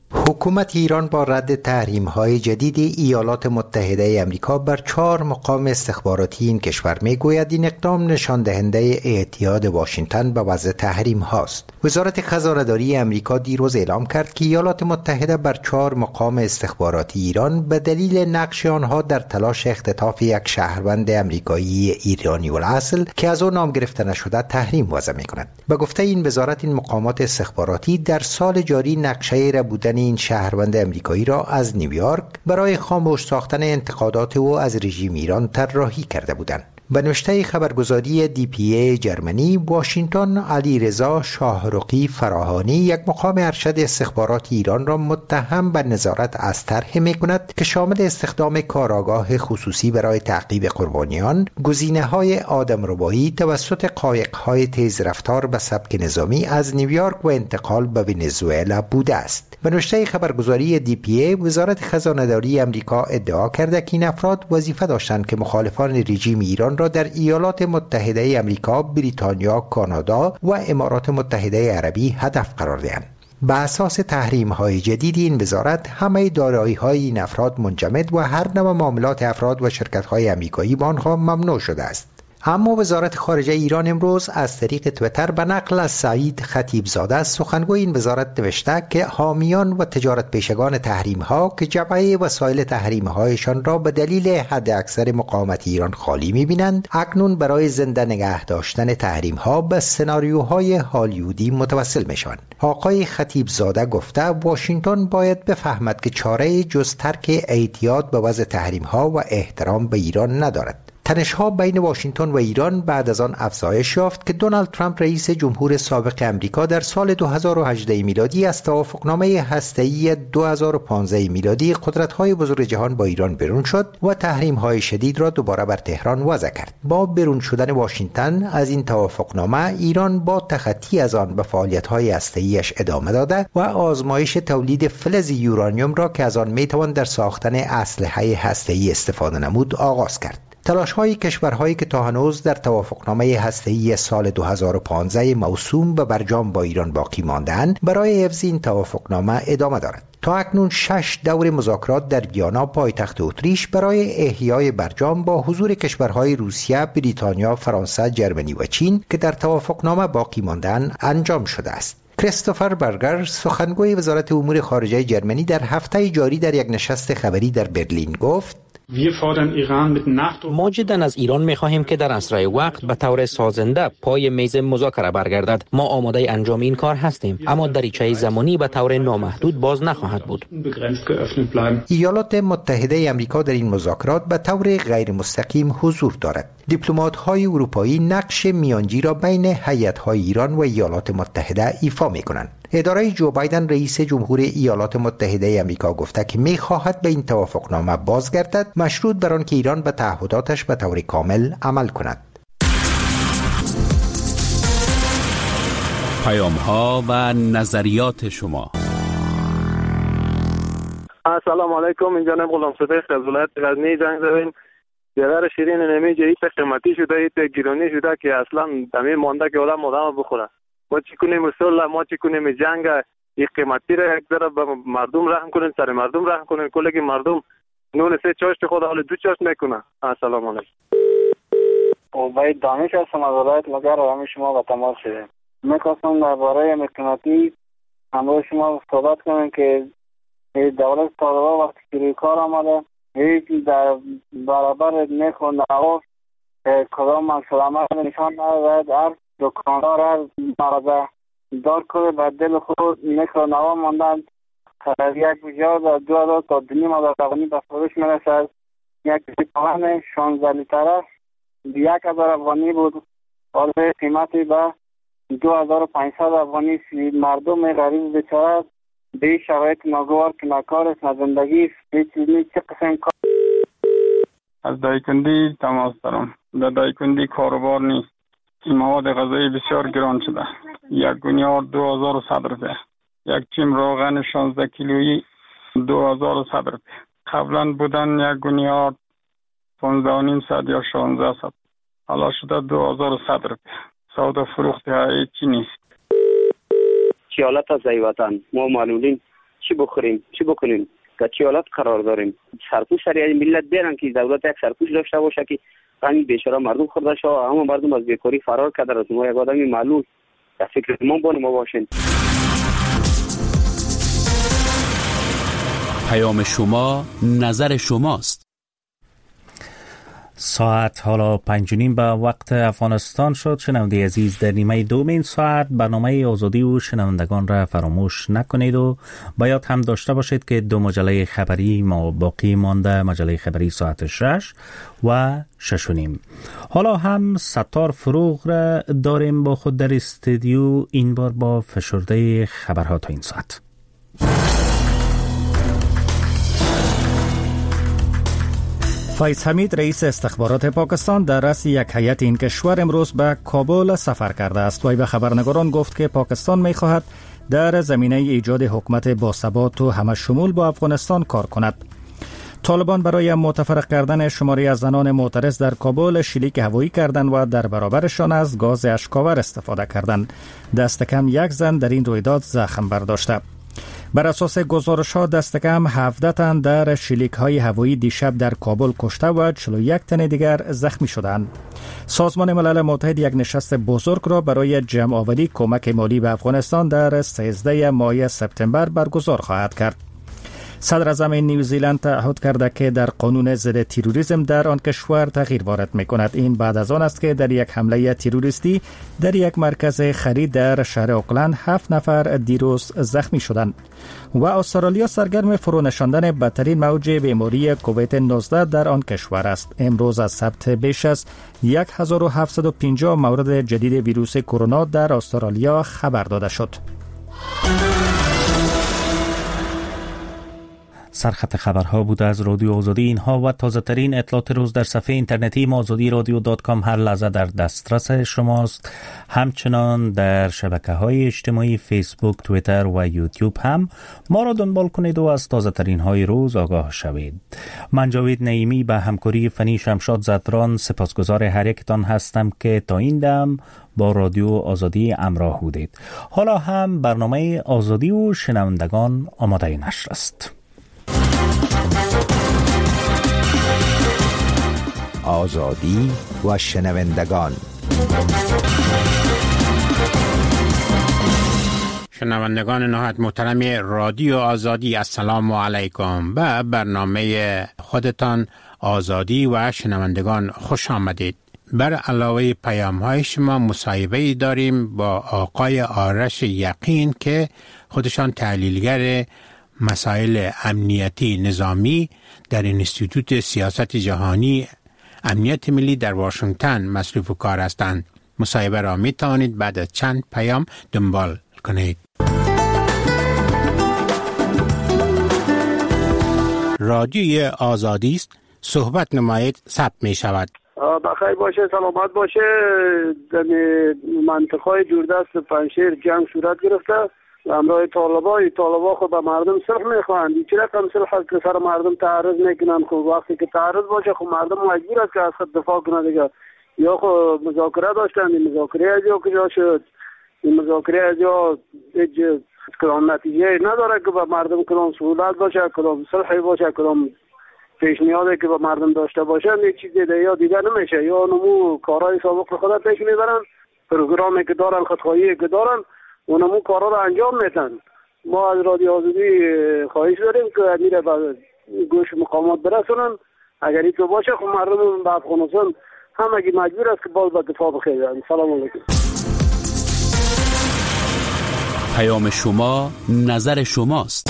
حکومت ایران با رد تحریم‌های جدید ایالات متحده آمریکا بر چهار مقام استخباراتی این کشور می‌گوید این اقدام نشان دهنده اعتیاد واشنگتن به وضع تحریم هاست. وزارت خزانه‌داری آمریکا دیروز اعلام کرد که ایالات متحده بر چهار مقام استخباراتی ایران به دلیل نقش آنها در تلاش اختطاف یک شهروند آمریکایی ایرانی الاصل که از آن نام گرفته نشده تحریم وضع می‌کند. به گفته این وزارت، این مقامات استخباراتی در سال جاری نقشه را بودن این شهروند امریکایی را از نیویورک برای خاموش ساختن انتقادات او از رژیم ایران طراحی کرده بودند. به نوشته خبرگزاری دی پی ای جرمنی، واشنگتن علیرضا شاهرخی فراهانی یک مقام ارشد استخبارات ایران را متهم به نظارت از طرح می‌کند که شامل استخدام کارآگاه خصوصی برای تعقیب قربانیان، گزینه‌های آدمربایی توسط قایق‌های تیزرفتار به سبک نظامی از نیویورک و انتقال به ونزوئلا بوده است. به نوشته خبرگزاری دی پی ای، وزارت خزانه‌داری آمریکا ادعا کرده که این افراد وظیفه داشتند که مخالفان رژیم ایران را در ایالات متحده آمریکا، بریتانیا، کانادا و امارات متحده عربی هدف قرار دهند. به اساس تحریم‌های جدید این وزارت، همه دارایی‌های این افراد منجمد و هر نوع معاملات افراد و شرکت‌های آمریکایی با آنها ممنوع شده است. اما وزارت خارجه ایران امروز از طریق تویتر به نقل از سعید خطیبزاده سخنگوی این وزارت نوشته که حامیان و تجارت پیشگان تحریم ها که جبهه وسایل تحریم هایشان را به دلیل حد اکثر مقاومت ایران خالی می‌بینند، اکنون برای زنده نگه داشتن تحریم ها به سناریوهای هالیوودی متوسل میشوند. آقای خطیبزاده گفته واشنگتن باید بفهمد که چاره جز ترک اعتیاد به وضع تحریم ها و احترام به ایران ندارد. تنش‌ها بین واشنگتن و ایران بعد از آن افزایش یافت که دونالد ترامپ رئیس جمهور سابق امریکا در سال دو هزار و هجده میلادی از توافقنامه هسته‌ای دو هزار و پانزده میلادی قدرت‌های بزرگ جهان با ایران برون شد و تحریم‌های شدید را دوباره بر تهران وضع کرد. با برون شدن واشنگتن از این توافقنامه، ایران با تخطی از آن به فعالیت‌های هسته‌ایش ادامه داده و آزمایش تولید فلز یورانیوم را که از آن می‌توان در ساختن اسلحه هسته‌ای استفاده نمود آغاز کرد. تلاش‌های کشورهایی که تا هنوز در توافقنامه هسته‌ای سال دو هزار و پانزده موسوم به برجام با ایران باقی مانده‌اند برای حفظ این توافقنامه ادامه دارد. تا اکنون شش دور مذاکرات در ویانا پایتخت اتریش برای احیای برجام با حضور کشورهای روسیه، بریتانیا، فرانسه، جرمنی و چین که در توافقنامه باقی مانده‌اند انجام شده است. کریستوفر برگر، سخنگوی وزارت امور خارجه جرمنی، در هفته جاری در یک نشست خبری در برلین گفت: ما جدا از ایران می‌خواهیم که در اسرع وقت به طور سازنده پای میز مذاکره برگردد. ما آماده انجام این کار هستیم، اما دریچه زمانی به طور نامحدود باز نخواهد بود. ایالات متحده آمریکا در این مذاکرات به طور غیر مستقیم حضور دارد. دیپلمات‌های اروپایی نقش میانجی را بین هیئت‌های ایران و ایالات متحده ایفا می‌کنند. اداره جو بایدن رئیس جمهور ایالات متحده آمریکا گفته که می‌خواهد به این توافقنامه بازگردد، مشروط بر آن که ایران به تعهداتش به طور کامل عمل کند. پیام‌ها و نظریات شما. السلام علیکم، اینجا نم غلام صدیق از ولایت غزنی زنگ زدیم. یادر شیرین نمیجه ایت قیمتی شده، ایت گرانی شده که اصلا دمی مانده که آدم آدم بخوره. ما چی کنیم رسول، ما چی کنیم جنگ، این قیمتی را یک ذره به مردم رحم کنین، سر مردم رحم کنین، کلی که مردم نون سه چاشت خود حال دو چاشت میکنه. السلام علیکم. عبید دانش هستم از ولایت مگر و شما با تماس شدیم. میخواستم درباره قیمتی همراه شما صحبت کنم که دولت طالبان وقتی که روی کار آمده هیچ در برابر نخو نواف کدام مسلمت نشان ندارد. هر دکاندار هر مرده دار کنه به دل خود نخو نوا ماندن. یک بجا دو هزار تا دنیم هزار افغانی به فروش میرسد. یک لیتر شانزده لیتر یک هزار افغانی بود، حالا قیمتی به دو هزار و پانصد افغانی. مردم غریب بیچاره به شرایط ناگوار که نکار است، نه زندگی است، هیچ چیز نیست. چه قسم کار؟ از دایکندی تماس دارم. در دایکندی کاروبار نیست. مواد غذایی بسیار گران شده. یک گونیار دو هزار و صد روپیه. یک چیم روغن شانزده کیلویی دو هزار و صد روپیه. قبلا بودن یک گونیار پانزده و نیم صد یا شانزده صد. حالا شده دو هزار و صد روپیه. سودا فروخت هیچی نیست. خیالت از ای وطن ما معلولین چی بخوریم چی بکنیم در چه حالت قرار داریم. سرپوش سری ملت بیارن که دولت یک سرپوش داشته باشه که همین بیچاره مردم خورده شو، همه مردم از بیکاری فرار کرده. از ما یک آدمی معلول در فکر ما بانه ما باشین. پیام شما نظر شماست. ساعت حالا پنج و نیم به وقت افغانستان شد. شنونده عزیز، در نیمه دوم این ساعت برنامه آزادی و شنوندگان را فراموش نکنید و باید هم داشته باشید که دو مجله خبری ما باقی مانده، مجله خبری ساعت شش و شش و نیم. حالا هم ستار فروغ را داریم با خود در استودیو، این بار با فشرده خبرها تا این ساعت. فیض حمید رئیس استخبارات پاکستان در رأس یک هیئت این کشور امروز به کابل سفر کرده است. وی به خبرنگاران گفت که پاکستان می‌خواهد در زمینه ایجاد حکومت باثبات و همه شمول با افغانستان کار کند. طالبان برای متفرق کردن شماری از زنان معترض در کابل شلیک هوایی کردند و در برابرشان از گاز اشکاور استفاده کردند. دست کم یک زن در این رویداد زخم برداشته. بر اساس گزارش‌ها دست کم هفده تن در شلیک‌های هوایی دیشب در کابل کشته و چهل و یک تن دیگر زخمی شدند. سازمان ملل متحد یک نشست بزرگ را برای جمع‌آوری کمک مالی به افغانستان در سیزده ماه سپتامبر برگزار خواهد کرد. صدر اعظم نیوزیلند تعهد کرده که در قانون ضد تروریسم در آن کشور تغییر وارد می‌کند. این بعد از آن است که در یک حمله تروریستی در یک مرکز خرید در شهر اوکلند هفت نفر دیروز زخمی شدند. و استرالیا سرگرم فرونشاندن بدترین موج بیماری کووید نوزده در آن کشور است. امروز از ثبت بیش از هزار و هفتصد و پنجاه مورد جدید ویروس کرونا در استرالیا خبر داده شد. سرخط خبرها بود از رادیو آزادی. اینها و تازه ترین اطلاعات روز در صفحه اینترنتی آزادی رادیو دات کام هر لحظه در دسترس شماست. همچنان در شبکه های اجتماعی فیسبوک، توییتر و یوتیوب هم ما را دنبال کنید و از تازه ترین های روز آگاه شوید. من جاوید نعیمی به همکاری فنی شمشاد زدران سپاسگزار هر یکتان هستم که تا این دم با رادیو آزادی همراه بودید. حالا هم برنامه آزادی و شنوندگان آماده نشر است. آزادی و شنوندگان. شنوندگان نهایت محترم رادیو آزادی، السلام علیکم. به برنامه خودتان آزادی و شنوندگان خوش آمدید. بر علاوه پیام های شما مصاحبه داریم با آقای آرش یقین که خودشان تحلیلگر مسائل امنیتی نظامی در انستیتوت سیاست جهانی امنیت ملی در واشنگتن مصروف کار هستند. مصاحبه را می توانید بعد از چند پیام دنبال کنید. رادیوی آزادی است، صحبت نمایید، ثبت می شود. بخیر باشه، سلامت باشه. در منطقه جوردست پنشیر جنگ صورت گرفته. همراه طالبان طالبان خود به مردم صلح میخواهند. چه رقم صلح هست که سر مردم تعرض میکنن؟ خب وقتی که تعرض باشه خب مردم مجبور است که از خود دفاع کنه دیگه. یا خب مذاکره داشتن، این مذاکره از جا کجا شد؟ این مذاکره از جا کدام نتیجه نداره که به مردم کدام سهولت باشه، کدام صلحی باشه، کدام پیشنهادی که به مردم داشته باشن. یک چیز دیگه یا دیگه نمیشه. یا نمو کارهای سابق خود پیش میبرن، پروگرامی که دارن، خودخواهی که دارن، اونمو کارا رو انجام میدن. ما از رادیو آزادی خواهش داریم که میره به گوش مقامات برسونن. اگر این تو باشه خب مردم به افغانستان همگی مجبور است که باز به دفاع بخیرن. سلام علیکم. پیام شما نظر شماست.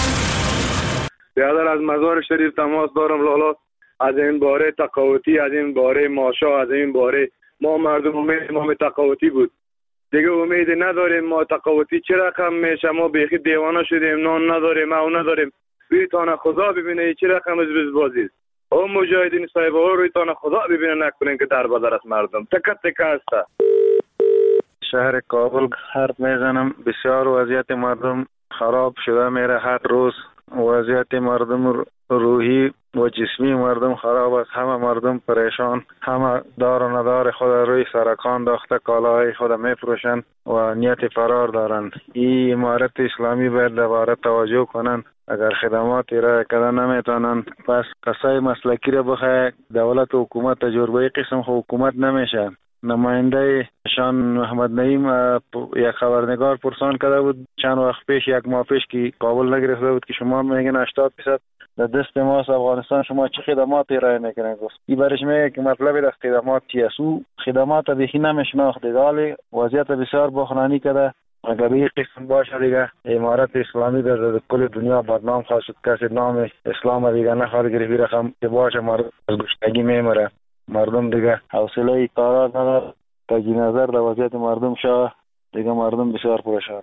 بیادر از مزار شریف تماس دارم لالا. از این باره تقاوتی، از این باره ماشا، از این باره ما مردم امید ما تقاوتی بود. دیگه امید نداریم. ما تقاوتی چه رقم میشه؟ ما بیخی دیوانه شدیم، نان نداریم، او نداریم. رویتان خدا ببینه چه رقم از بازی است. او مجاهدین صاحب ها رویتان خدا ببینه، نکنین که در بدر از مردم تکت تکه است. شهر کابل حرف میزنم. بسیار وضعیت مردم خراب شده میره. هر روز وضعیت مردم روحی و جسمی مردم خراب است. همه مردم پریشان، همه دار و ندار خود روی سرکان داخته کالاهای خود میفروشند و نیت فرار دارند. این امارت اسلامی باید دوباره توجه کنند. اگر خدمات ارائه کردن نمیتونن، پس کسای مسلکی را بخواه دولت و حکومت تجربه قسم حکومت نمیشه. نماینده شان محمد نعیم یک خبرنگار پرسان کرده بود چند وقت پیش، یک ماه پیش که کابل نگرفته بود که شما میگن هشتاد درصد در دست ماست افغانستان، شما چه خدمات ارائه میکنین؟ گفت این برش میگه که مطلب از خدمات چیه؟ او خدمات بیخی نمیشناخته، ولی وضعیت بسیار بحرانی کرده. اگر این قسم باشه دیگه امارت اسلامی در کل دنیا بدنام خواهد شد. کسی نام اسلام دیگه نخواهد گرفت. رقم که باشه مردم از گشنگی میمره. مردم دیگه حوصله کارا نداره. تجی نظر در وضعیت مردم شاه دیگه مردم بسیار پریشان.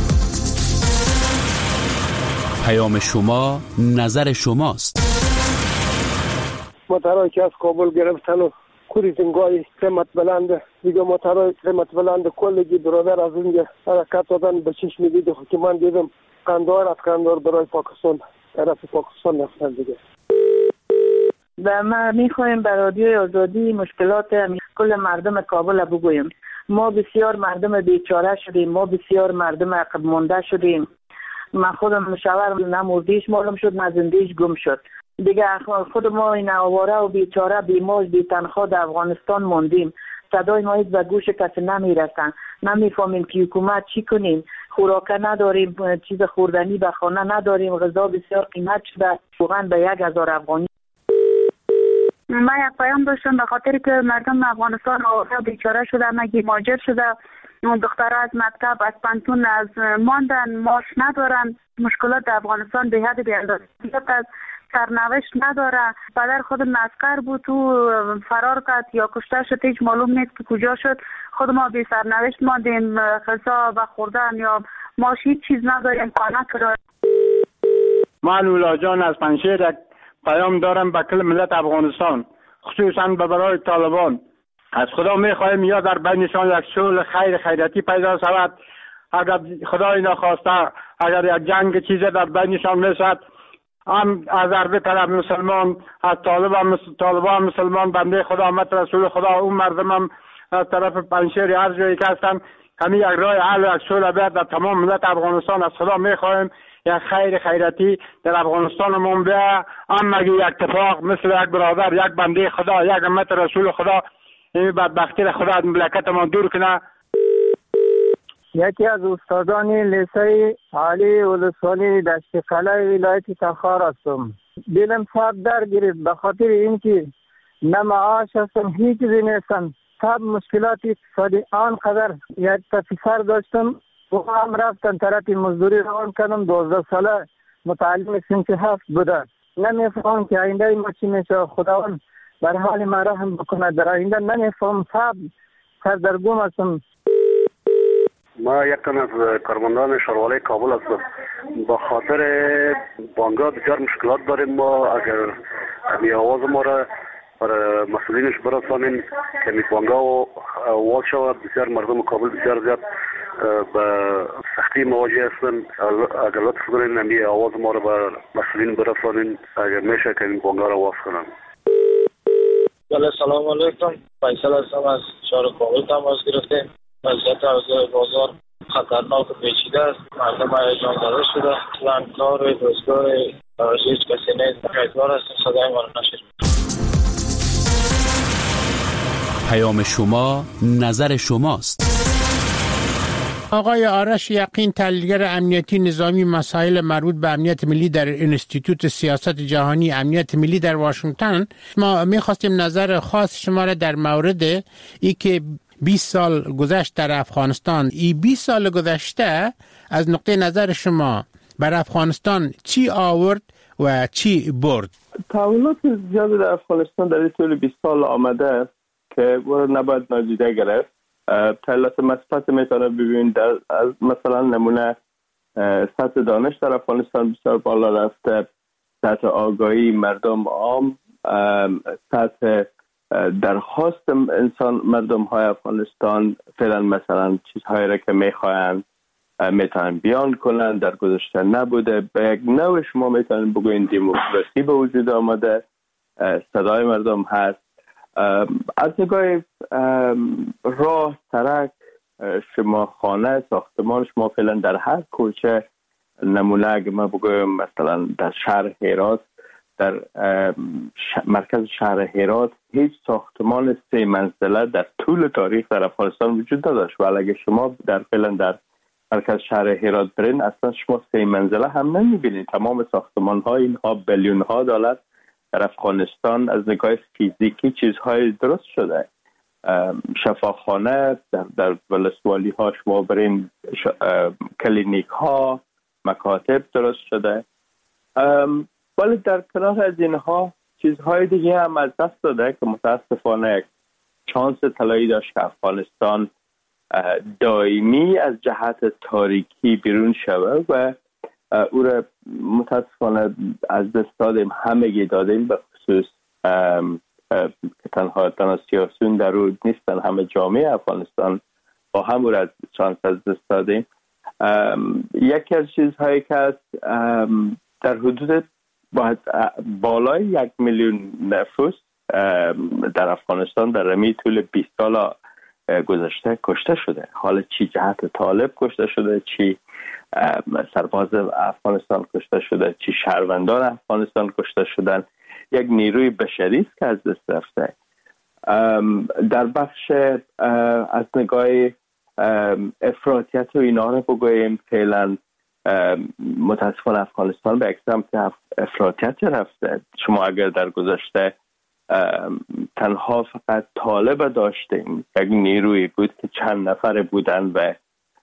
پیام شما نظر شماست. موترهایی که از کابل گرفتن و کوری زنگای قیمت بلنده دیگه موترهای قیمت بلنده کلگی برادر از اینجا حرکت دادن به چشم دیده که من دیدم قندار از قندار برای پاکستان طرف پاکستان رفتن دیگه. و ما میخوایم به رادیوی آزادی مشکلات کل مردم کابل بگویم. ما بسیار مردم بیچاره شدیم، ما بسیار مردم عقب مانده شدیم. من خودم مشاور نه مردیش معلوم شد نه زندگیش گم شد دیگه. خود ما این آواره و بیچاره بیماج بی تنخواه در افغانستان موندیم. صدای ما هیچ به گوش کسی نمیرسن. نمیفهمیم که حکومت چی کنیم. خوراکه نداریم، چیز خوردنی به خانه نداریم، غذا بسیار قیمت شده، واقعا به یک هزار افغانی. من یک پیام داشتم به خاطر که مردم افغانستان آواره بیچاره شده، مگی ماجر شده، دخترها از مکتب از پانتون از ماندن، معاش ندارن. مشکلات در افغانستان به حد بی‌اندازه است. سرنوشت نداره. پدر خود عسکر بود تو فرار کرد یا کشته شد، هیچ معلوم نیست که کجا شد. خود ما بی سرنوشت ماندیم، غذا و خوردن یا معاش هیچ چیز نداریم، خانه کرایه. من اولا جان از پنشیر یک پیام دارم به کل ملت افغانستان، خصوصا به برای طالبان. از خدا میخواهیم یا در بینشان یک صلح خیر خیراتی پیدا شود. اگر خدای نخواسته اگر یک جنگ چیزی در بینشان میشد، هم از عربی طرف مسلمان، از طالبان طالبان مسلمان، بنده خدا امت رسول خدا، اون مردم هم از طرف پنشیر هر جایی که هستن، همین یک راه حل و یک صلح بیاد در تمام ملت افغانستان. از خدا میخواهیم یک خیر خیراتی در افغانستانمون بیا. اما اگه یک اتفاق مثل یک برادر، یک بنده خدا، یک امت رسول خدا این بدبختی را خدا از مملکتمان دور کنه. یکی از استادان لیسه عالی ولسوالی دشت قلعه ولایت تخار هستم. دلم سب در گرفت به خاطر اینکه نه معاش هستم، هیچ چیزی نیستم. سب مشکلات اقتصادی آنقدر. یک پسر داشتم و هم رفتن طرف مزدوری روان کردم. دوازده ساله متعلم صنف هفت بوده. نمیفهم که آینده ما چی میشه. خداوند بر حال ما رحم بکنه. در آینده نمیفهم. سب سردرگم هستم. ما یک تن از کارمندان شارواله کابل هستم. با خاطر بانگا بسیار مشکلات داریم. ما اگر همی آواز ما را برای مسئولینش برسانیم که می بانگا و وال شود، بسیار مردم کابل بسیار زیاد به سختی مواجه هستن. اگر لطف کنین همی آواز ما را به مسئولین برسانین، اگر میشه که این بانگا را واس کنن. بله سلام علیکم. فیصل هستم از شهر کابل تماس گرفتیم. وضعیت اوضاع بازار خطرناک و پیچیده است. مردم هیجان زده شده. اصلا کار و روزگار هیچ کسی نیست. امیدوار هستیم صدای ما را نشنوید. پیام شما نظر شماست. آقای آرش یقین، تحلیلگر امنیتی نظامی مسائل مربوط به امنیت ملی در انستیتوت سیاست جهانی امنیت ملی در واشنگتن، ما می‌خواستیم نظر خاص شما را در مورد ای که بیست سال گذشت در افغانستان. ای بیست سال گذشته از نقطه نظر شما بر افغانستان چی آورد و چی برد؟ تحولات زیاد در افغانستان در طول بیست سال آمده که ورد نباید نادیده گرفت. تحولات مثبت میتونه ببینید. از مثلا نمونه سطح دانش در افغانستان بسیار بالا رفته، سطح آگاهی مردم عام، سطح درخواست انسان مردم های افغانستان فعلا مثلا چیزهایی را که میخواهند میتونن بیان کنن، در گذشته نبوده. به یک نوع شما میتونن بگوین دموکراسی به وجود آمده، صدای مردم هست. از نگاه راه، سرک، شما خانه، ساختمان، شما فعلا در هر کوچه، نمونه اگه ما بگویم مثلا در شهر هرات، در مرکز شهر هرات هیچ ساختمان سه منزله در طول تاریخ در افغانستان وجود نداشت، ولی اگه شما در فعلا در مرکز شهر هرات برین اصلا شما سه منزله هم نمیبینید. تمام ساختمان ها اینها بیلیون ها دلار در افغانستان از نگاه فیزیکی چیزهای درست شده. شفاخانه در در ولسوالی ها شما برین، کلینیک ها، مکاتب درست شده. ولی در کنار از اینها چیزهای دیگه هم از دست داده که متاسفانه یک چانس طلایی داشت که افغانستان دائمی از جهت تاریکی بیرون شود و او را متاسفانه از دست دادیم، همگی دادیم، به خصوص که تنها تنها سیاسیون در او نیستن، همه جامعه افغانستان با هم را چانس از دست دادیم. یکی از چیزهایی که است در حدود بالای یک میلیون نفوس در افغانستان در رمی طول بیست سال گذشته کشته شده. حالا چی جهت طالب کشته شده، چی سرباز افغانستان کشته شده، چی شهروندان افغانستان کشته شدن، یک نیروی بشری است که از دست رفته. در بخش از نگاه افراطیت و اینا رو بگوییم، فعلا متاسفانه افغانستان به یک سمت افراطیت رفته. شما اگر در گذشته تنها فقط طالب داشتیم، یک نیروی بود که چند نفر بودن و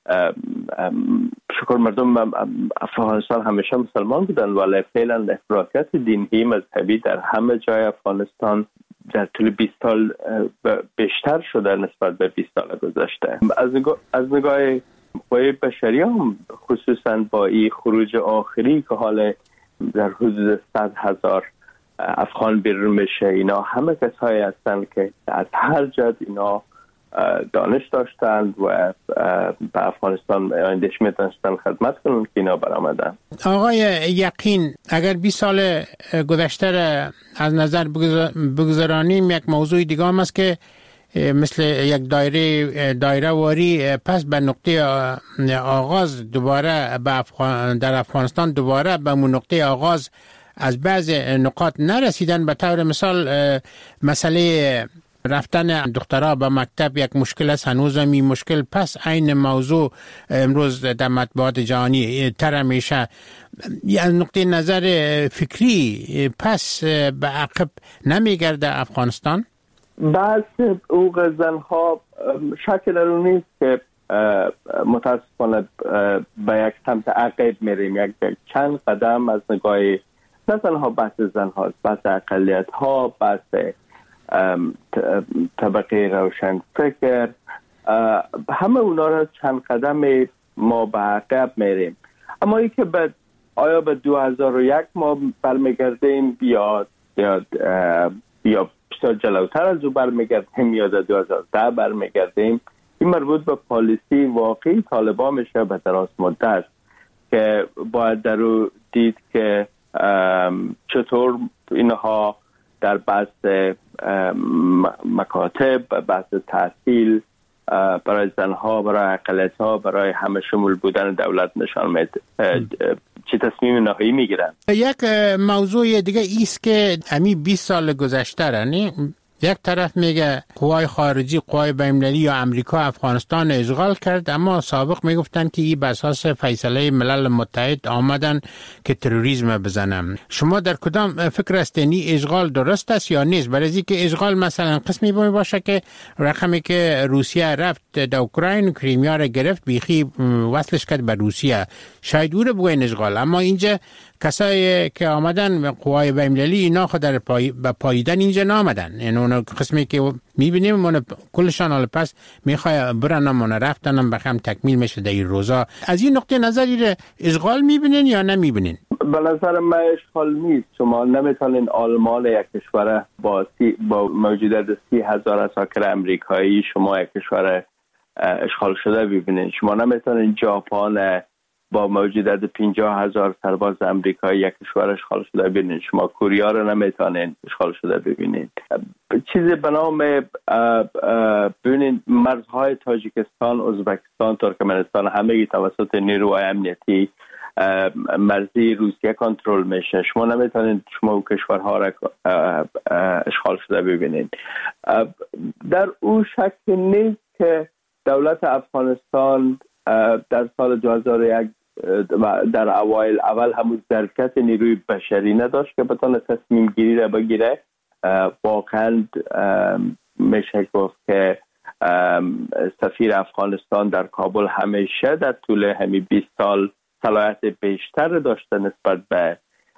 شکر مردم افغانستان همیشه مسلمان بودن، ولی فعلا افراطیت دینی مذهبی در همه جای افغانستان در طول بیست سال بیشتر شده نسبت به بیست سال گذشته. از نگاه, از نگاه قوای بشری هم خصوصا با این خروج آخری که حالا در حدود صد هزار افغان بیرون میشه، اینا همه کسایی هستند که از هر جد اینا دانش داشتند و به افغانستان آیندهش میتونستن خدمت کنند که اینا برآمدن. آقای یقین، اگر بیست سال گذشته از نظر بگذرانیم، یک موضوع دیگه هم است که مثل یک دایره دایره واری پس به نقطه آغاز دوباره به افغان در افغانستان دوباره به اون نقطه آغاز از بعض نقاط نرسیدن. به طور مثال مسئله رفتن دخترها به مکتب یک مشکل است، هنوز هم این مشکل پس عین موضوع امروز در مطبوعات جهانی تر میشه. از نقطه نظر فکری پس به عقب نمیگرده افغانستان؟ بعض حقوق زنها شکل رو نیست که متاسفانه به یک سمت عقب میریم. یک چند قدم از نگاه نه تنها بحث زنها، بحث اقلیت ها، بحث طبقه روشن فکر، همه اونا را چند قدم ما به عقب میریم. اما ای که به آیا به دو هزار و یک ما برمیگردیم یا یا یا بیشتر جلوتر از او برمیگردیم یا در دو هزار و ده برمیگردیم، این مربوط به پالیسی واقعی طالبان میشه به دراز مدت که باید در او دید که چطور اینها در بحث مکاتب، بحث تحصیل برای زنها، برای اقلیت‌ها، برای همه شمول بودن دولت نشان میده چه تصمیم نهایی میگیرن. یک موضوع دیگه ایست که همین بیست سال گذشته رنی یک طرف میگه قوای خارجی، قوای بین‌المللی یا امریکا افغانستان اشغال کرد، اما سابق میگفتن که این بر اساس فیصله ملل متحد آمدن که تروریسم بزنن. شما در کدام فکر هستین اشغال درست است یا نیست؟ برای اینکه اشغال مثلا قسمی باشه که رقمی که روسیه رفت در اوکراین کریمیا را گرفت، بیخی وصلش کرد به روسیه، شاید او رو بگوین اشغال. اما اینجا کسایی که آمدن قوای بین‌المللی اینا خود در پای به پاییدن اینجا نامدن، یعنی اون قسمی که میبینیم من کلشان حالا پس میخوای برن من رفتن بخم تکمیل میشه در این روزا. از این نقطه نظری اشغال میبینین یا نمیبینین؟ به نظر من اشغال نیست. شما نمیتونین آلمان یک کشور با, سی با موجودیت سی هزار اساکر امریکایی، شما یک کشور اشغال شده ببینید. شما نمیتونید ژاپن با موجودیت پنجاه هزار سرباز امریکایی یک کشور اشغال شده ببینید. شما کوریا رو نمیتونید اشغال شده ببینید. چیزی به نام ببینید مرزهای تاجیکستان، ازبکستان، ترکمنستان همه توسط نیروهای امنیتی مرزی روسیه کنترل میشه. شما نمیتونید شما او کشورها را اشغال شده ببینید. در او شک نیست که دولت افغانستان در سال دو هزار و یک در اوایل اول همون ظرفیت نیروی بشری نداشت که بتونه تصمیم گیری را بگیره. واقعا میشه گفت که سفیر افغانستان در کابل همیشه در طول همین بیست سال صلاحیت بیشتر داشته نسبت به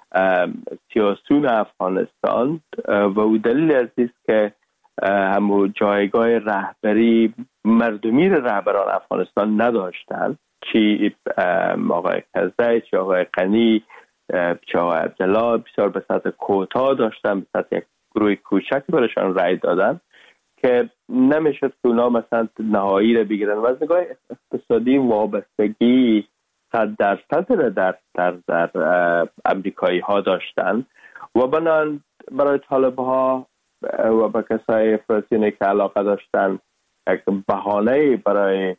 سیاسیون افغانستان و او دلیل از است که همون جایگاه رهبری مردمی رهبران افغانستان نداشتند، چی آقای کزده، چی آقای قنی، چی آقای عبدالله بسیار به سطح کوتاه داشتن، به سطح یک گروه کوچکی برشان رای دادن که نمیشد که اونا مثلا نهایی را بگیرن و از نگاه اقتصادی وابستگی صد درصد در در در امریکایی ها داشتن و بنان برای طالب ها و به کسای فلسطینی که علاقه داشتن یک بهانه برای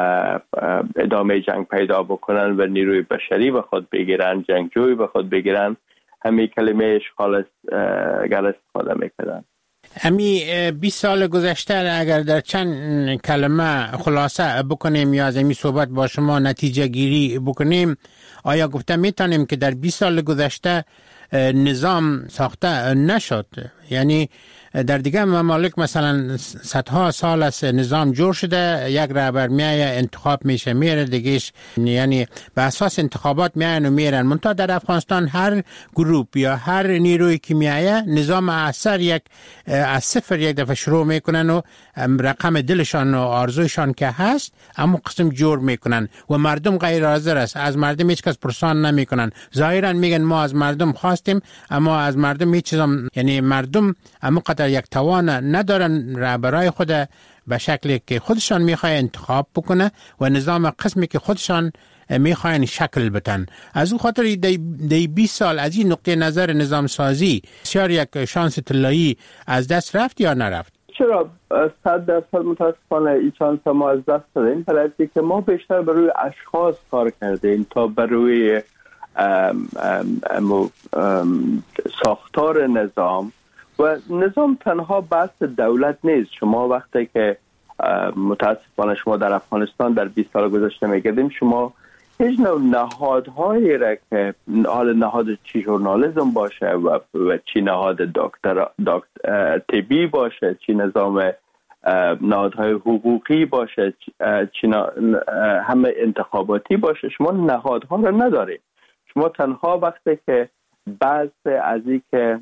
ادامه جنگ پیدا بکنن و نیروی بشری به خود بگیرن، جنگجوی به خود بگیرن، همین کلمه اشغال گر استفاده میکنن. امی بیست سال گذشته اگر در چند کلمه خلاصه بکنیم یا از امی صحبت با شما نتیجه گیری بکنیم، آیا گفته میتونیم که در بیست سال گذشته نظام ساخته نشد؟ یعنی در دیگه ممالک مثلا صدها سال است نظام جور شده، یک رهبر میایه انتخاب میشه میره دیگهش، یعنی به اساس انتخابات میاین و میرن. منتها در افغانستان هر گروپ یا هر نیروی که میایه نظام اثر یک از صفر یک دفعه شروع میکنن و رقم دلشان و آرزوشان که هست اما قسم جور میکنن و مردم غیر حاضر است، از مردم هیچ کس پرسان نمیکنن. ظاهرا میگن ما از مردم خواستیم اما از مردم هیچ چیز هم، یعنی مردم اما قدر یک توان ندارن رهبرای خود به شکلی که خودشان میخواه انتخاب بکنه و نظام قسمی که خودشان میخواین شکل بتن. از اون خاطر دی بیست سال از این نقطه نظر نظام سازی بسیار یک شانس طلایی از دست رفت یا نرفت؟ چرا صد درصد متاسفانه این شانس ما از دست دادیم، برای که ما بیشتر بر روی اشخاص کار کردیم تا بر روی ام ام ام ام ساختار نظام. و نظام تنها بحث دولت نیست. شما وقتی که متاسفانه شما در افغانستان در بیست سال گذشته میگردیم، شما هیچ نوع نهادهایی را که حال نهاد چی ژورنالیسم باشه و, و چی نهاد دکتر دکتر طبی باشه، چی نظام نهادهای حقوقی باشه، چی همه انتخاباتی باشه، شما نهادها را ندارید. شما تنها وقتی که بعض از این که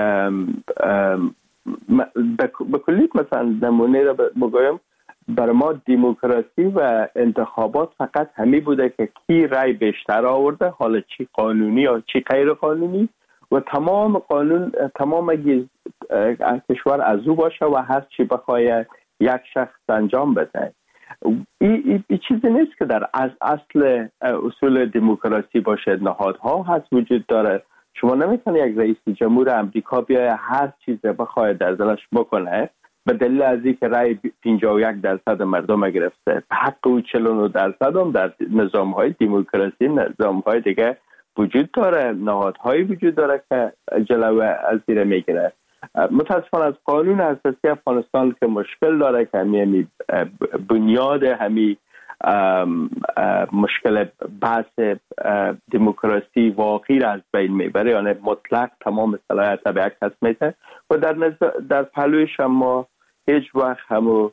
به کلی مثلا نمونه را بگویم، بر ما دموکراسی و انتخابات فقط همی بوده که کی رای بیشتر آورده، حالا چی قانونی یا چی غیر قانونی، و تمام قانون تمام کشور از او باشه و هر چی بخواه یک شخص انجام بده. این ای چیزی نیست که در از اصل اصول دموکراسی باشه. نهادها هست وجود داره. شما نمیتونی یک رئیس جمهور امریکا بیای هر چیز بخواه در دلش بکنه به دلیل از اینکه رای پنجاه و یک درصد مردم گرفته. حق او چهل و نه درصد هم در نظام‌های دموکراسی، نظام‌های دیگه وجود داره، نهادهایی وجود داره که جلوه از زیر میگیره. متاسفانه از قانون اساسی افغانستان که مشکل داره که همین بنیاد همین مشکل بحث دموکراسی واقعی را از بین میبره، یعنی مطلق تمام صلاحیت به یک کس میده و در نظر در پهلویش ما هیچ وقت همو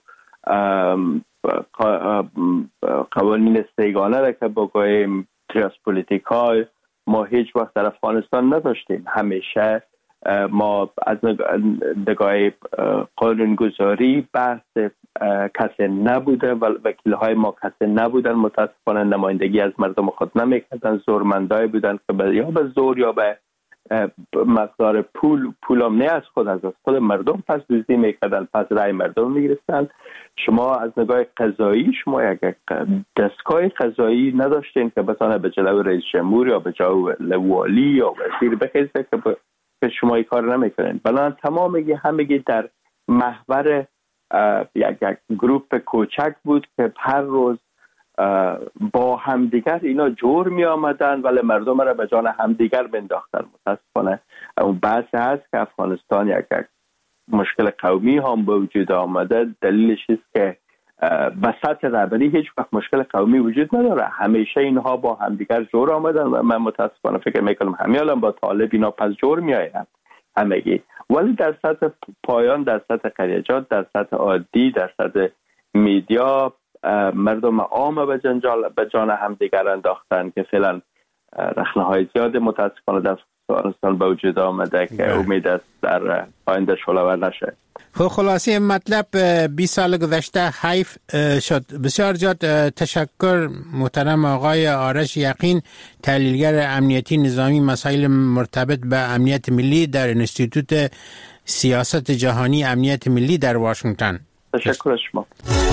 قوانین سیگانه را که بگوییم تریاس پولیتیکای ما هیچ وقت در افغانستان نداشتیم. همیشه ما از نگاه قانونگذاری بحث کسی نبوده و وکیل‌های ما کسی نبودن. متاسفانه نمایندگی از مردم خود نمیکردن، زورمندای بودن که یا به زور یا به مقدار پول پولم نه از خود از خود مردم پس دزدی میکردن، پس رای مردم میگرفتن. شما از نگاه قضایی شما یک دستگاه قضایی نداشتین که بتونه به جلو رئیس جمهور یا به جلو والی یا وزیر بخیزه که شما این کار نمیکنین. بنابراین تمام همگی در محور یک یک گروپ کوچک بود که هر روز با همدیگر اینا جور می آمدن ولی مردم را به جان همدیگر بنداختن. متاسفانه اون بحث هست که افغانستان یک یک مشکل قومی هم به وجود آمده. دلیلش است که به سطح رهبری هیچ وقت مشکل قومی وجود نداره، همیشه اینها با همدیگر جور آمدن و من متاسفانه فکر میکنم همین الان با طالب اینا پس جور می آیند همگی. ولی در سطح پایان، در سطح قریجات، در سطح عادی، در سطح میدیا مردم عام به جنجال به جان هم دیگر انداختن که فعلا رخنه های زیاد متاسفانه در افغانستان به وجود آمده که امید است در آینده شلوار نشه. خب خلاصه مطلب بیست سال گذشته حیف شد. بسیار زیاد تشکر محترم آقای آرش یقین، تحلیلگر امنیتی نظامی مسائل مرتبط به امنیت ملی در انستیتوت سیاست جهانی امنیت ملی در واشنگتن. تشکر از شما.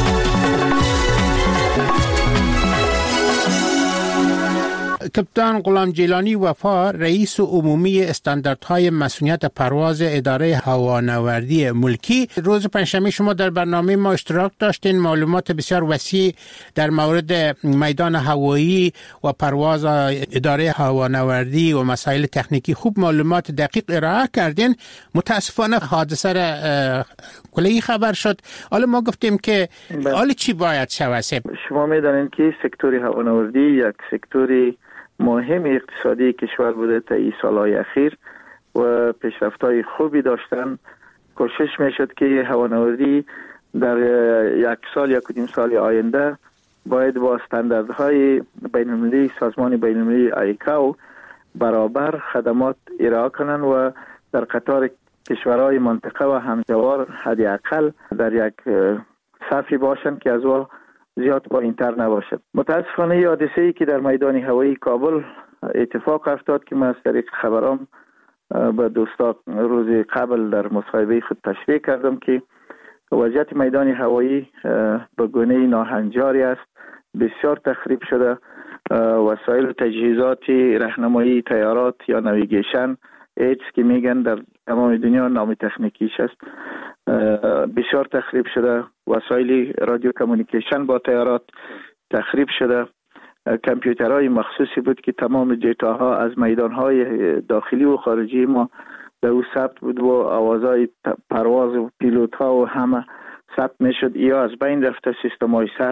کپتان غلام جیلانی وفا، رئیس عمومی استانداردهای مسئولیت پرواز اداره هوانوردی ملکی، روز پنجشنبه شما در برنامه ما اشتراک داشتین. معلومات بسیار وسیع در مورد میدان هوایی و پرواز اداره هوانوردی و مسائل تکنیکی خوب معلومات دقیق ارائه کردین. متاسفانه حادثه را کلی خبر شد. حالا ما گفتیم که حالا چی باید شود؟ شما میدانید که سکتور هوانوردی یک سکتوری مهم اقتصادی کشور بوده تا این سالهای اخیر و پیشرفت‌های خوبی داشتن. کوشش میشد که هوانوردی در یک سال یا کدیم سال آینده باید با استانداردهای بین‌المللی سازمان بین‌المللی آیکاو برابر خدمات ارائه کنند و در قطار کشورهای منطقه و همجوار حداقل در یک صفی باشند که از اول زیاد پایین‌تر نباشد. متاسفانه حادثه‌ای که در میدان هوایی کابل اتفاق افتاد که من از طریق خبرام به دوستا روز قبل در مصاحبه خود تشریح کردم که وضعیت میدان هوایی به گونه ناهنجاری است، بسیار تخریب شده. وسایل و تجهیزات راهنمایی طیارات یا نویگیشن ایدز که میگن در تمام دنیا نام تکنیکیش است بسیار تخریب شده. وسایل رادیو کمیونیکیشن با طیارات تخریب شده. کامپیوترهای مخصوصی بود که تمام دیتاها از میدانهای داخلی و خارجی ما در او ثبت بود و آوازهای پرواز و پیلوت ها و همه ثبت میشد. یا از بین رفته سیستم های ثبت.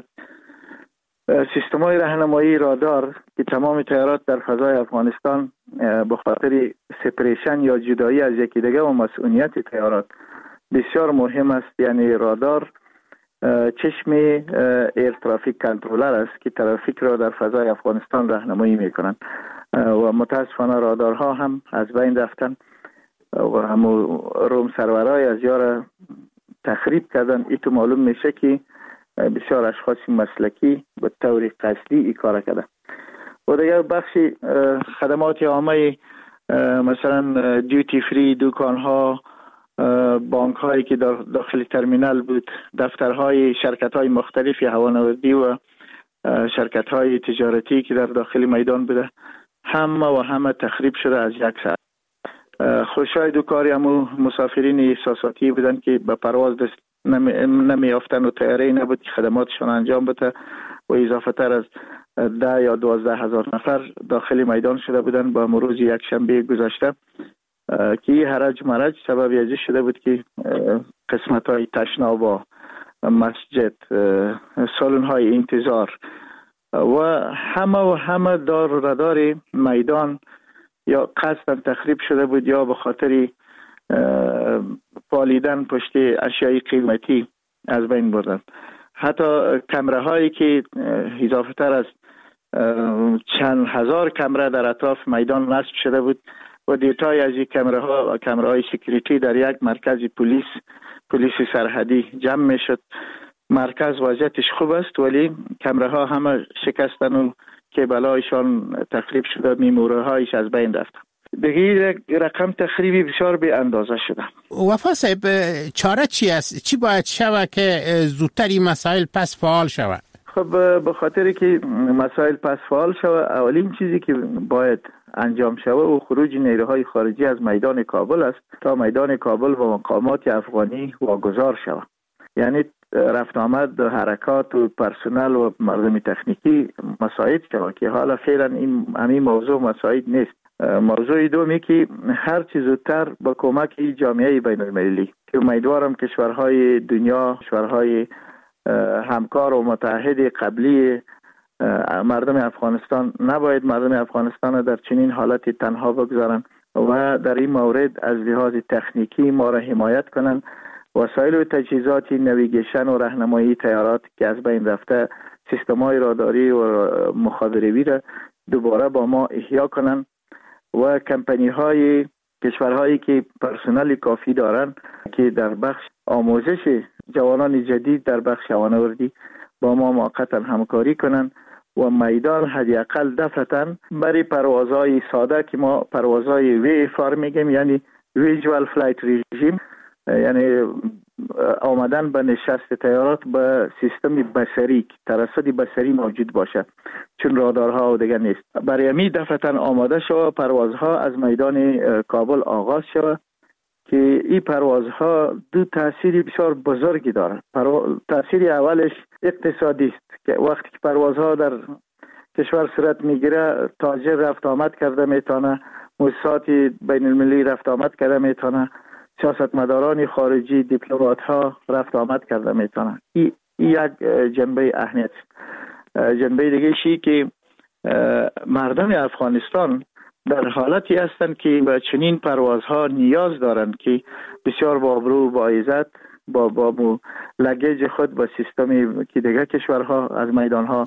سیستم های راهنمایی رادار که تمام طیارات در فضای افغانستان به خاطر سپریشن یا جدایی از یکی دیگه و مسئولیت طیارات بسیار مهم است. یعنی رادار چشم ایر ترافیک کنترلر است که ترافیک را در فضای افغانستان راهنمایی میکنند و متاسفانه رادارها هم از بین رفتن و همو روم سرورهای از یار تخریب کردن. ای تو معلوم میشه که بسیار اشخاص مسلکی به طور قصدی ای کار کردن. و دیگر بخشی خدمات عامه مثلا دیوتی فری، دکان ها، بانک هایی که در داخل ترمینال بود، دفترهای شرکت های مختلفی هوانوردی و شرکت های تجارتی که در داخل میدان بوده همه و همه تخریب شده از یک ساعت. خوشای دو کاری همو مسافرین احساساتی بودن که به پرواز دست نمی, نمی یافتن و تیاره نبود که خدماتشان انجام بده و اضافه تر از ده یا دوازده هزار نفر داخل میدان شده بودن با روز یک شنبه گذشته که هرج مرج سبب یزی شده بود که قسمت های تشناب، مسجد، سالن های انتظار و همه و همه دار و ردار میدان یا قصداً تخریب شده بود یا به خاطر پالیدن پشت اشیای قیمتی از بین بردن. حتی کمره هایی که اضافه تر از چند هزار کمره در اطراف میدان نصب شده بود و دیتای از این کمره ها و کمره های سکیوریتی در یک مرکز پلیس پلیس سرحدی جمع می شد. مرکز وضعیتش خوب است ولی کمره ها همه شکستن و کیبل هایشان تخریب شده، میموره هایش از بین رفت. دیگه رقم تخریبی بسیار به اندازه شده. وفا صاحب چاره چی است؟ چی باید شود که زودتر این مسائل پس فعال شود؟ خب به خاطر که مسائل پس فعال شود، اولین چیزی که باید انجام شود و خروج نیروهای خارجی از میدان کابل است تا میدان کابل و مقامات افغانی واگذار شود. یعنی رفت آمد حرکات و پرسنل و مردم تکنیکی مساعد شود که حالا فعلا این همین موضوع مساعد نیست. موضوع دومی که هر چیز زودتر با کمک جامعه بین المللی که امیدوارم کشورهای دنیا، کشورهای همکار و متحد قبلی مردم افغانستان نباید مردم افغانستان در چنین حالتی تنها بگذارن و در این مورد از لحاظ تکنیکی ما را حمایت کنن. وسایل و تجهیزات نویگیشن و راهنمایی تیارات که از بین رفته، سیستم‌های راداری و مخابراتی را دوباره با ما احیا کنن و کمپانی‌های کشورهایی که پرسنل کافی دارن که در بخش آموزش جوانان جدید در بخش هوانوردی با ما موقتا همکاری کنن و میدان حداقل دفعتاً برای پروازهای ساده که ما پروازهای وی اف آر میگیم، یعنی ویژوال فلایت رژیم، یعنی آمدن به نشست طیارات به سیستم بصری، ترصد بصری موجود باشه چون رادارها و دیگه نیست. برای می دفعتاً آماده شود پروازها از میدان کابل آغاز شود که این پروازها دو تأثیر بسیار بزرگی دارد. تأثیر اولش اقتصادی است که وقتی که پروازها در کشور صورت میگیره، تاجر رفت آمد کرده میتونه، مؤسسات بین المللی رفت آمد کرده میتونه، سیاستمداران خارجی، دیپلمات ها رفت آمد کرده میتونه. این یک جنبه اهمیت. جنبه دیگه شی که مردم افغانستان در حالتی هستند که به چنین پروازها نیاز دارند که بسیار با ابرو و با عزت با با لگیج خود با سیستمی که دیگه کشورها از میدانها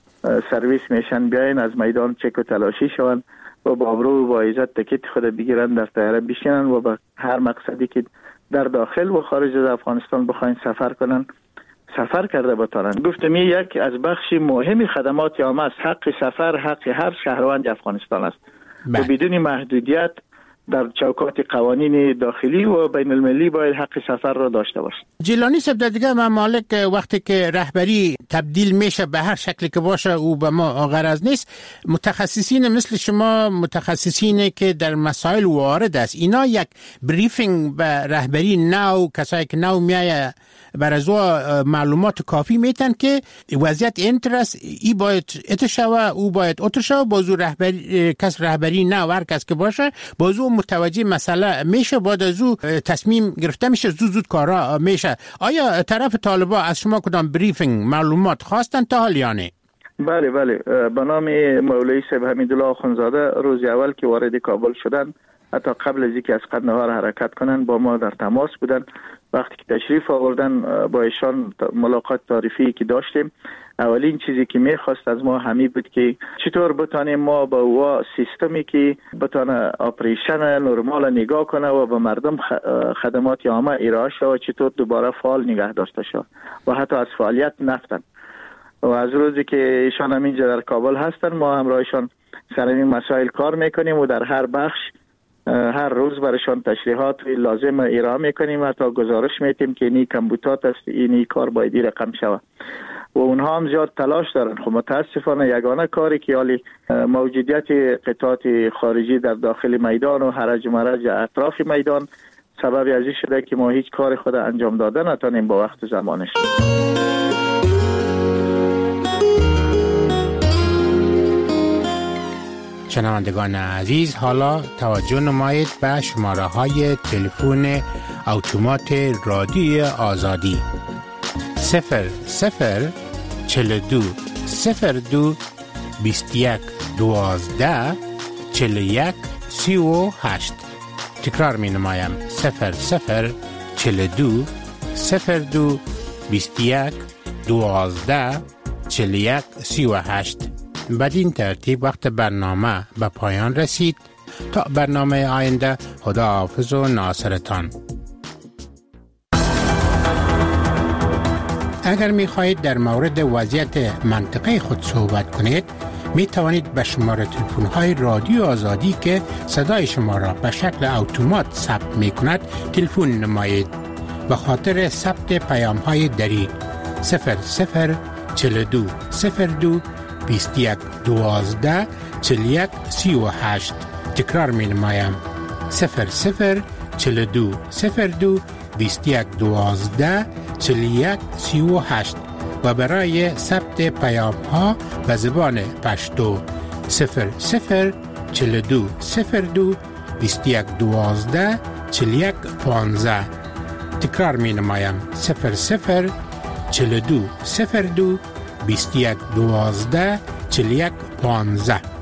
سرویس میشن بیاین از میدان چک و تلاشی شوند و با ابرو و با عزت تکیت خود بگیرن، در طیاره بشینن و به هر مقصدی که در داخل و خارج از افغانستان بخواین سفر کنن سفر کرده بتانن. گفتم یک از بخش مهم خدمات عامه است. حق سفر حق هر شهروند افغانستان است و بدون محدودیت در چوکات قوانین داخلی و بین المللی باید حق سفر را داشته باشه. جیلانی صاحب، در دیگه ممالک وقتی که رهبری تبدیل میشه به هر شکلی که باشه او به ما غرض نیست، متخصصین مثل شما، متخصصینی که در مسائل وارد است، اینا یک بریفینگ به رهبری نو، کسایی که نو میایه بر از معلومات کافی میتن که وضعیت اینترس ای باید اتشوه او باید اتشوه بازو رهبری کس رهبری نو هر کس که باشه بازو متوجه مسئله میشه، بعد از او تصمیم گرفته میشه، زود زود کارا میشه. آیا طرف طالبا از شما کدام بریفینگ معلومات خواستن تا حال یا نه؟ بله بله، به نام مولوی صاحب حمیدالله آخوندزاده روز اول که وارد کابل شدن، حتی قبل از اینکه از قندهار حرکت کنن با ما در تماس بودن. وقتی که تشریف آوردن با ایشان ملاقات تعریفی که داشتیم، اولین چیزی که میخواست از ما همین بود که چطور بتانیم ما با او سیستمی که بتانه آپریشن نرمال نگاه کنه و به مردم خدمات عامه ارائه شود چطور دوباره فعال نگه داشته شود و حتی از فعالیت نفتن. و از روزی که ایشان هم اینجا در کابل هستن ما همراهشان سر این مسائل کار میکنیم و در هر بخش هر روز برشان تشریحات لازم ارائه میکنیم، حتی گزارش میتیم که اینی کمبوتات است، اینی کار باید رقم شود و اونها هم زیاد تلاش دارن. خب متاسفانه یگانه کاری که حالی موجودیت قطعات خارجی در داخل میدان و حرج و مرج اطراف میدان سبب ازی شده که ما هیچ کار خود انجام داده نتونیم با وقت زمانش. شنوندگان عزیز، حالا توجه نمایید به شماره های تلفن اتومات رادیو آزادی صفر صفر چهل دو صفر دو بیست یک دوازده چهل یک سی و هشت. تکرار می نمایم صفر صفر چهل دو صفر دو بیست یک دوازده چهل یک سی و هشت. بدین ترتیب وقت برنامه به پایان رسید. تا برنامه آینده، خدا حافظ و ناصرتان. اگر می خواهید در مورد وضعیت منطقه خود صحبت کنید، می توانید به شماره تلفن های رادیو آزادی که صدای شما را به شکل اتومات ثبت می کند تلفن نمایید. به خاطر ثبت پیام های دری صفر صفر چهل و دو صفر دو بیست و یک دوازده چهل و یک سی و هشت. تکرار می نمایم صفر صفر چهل و دو صفر دو بیست و یک دوازده چهل و یک سی و هشت و برای ثبت پیام ها به زبان پشتو صفر صفر چهل و دو صفر دو بیست و یک دوازده چهل و یک پانزده. تکرار می نمایم صفر صفر چهل و دو صفر دو بیست و یک دوازده چهل و یک پانزده.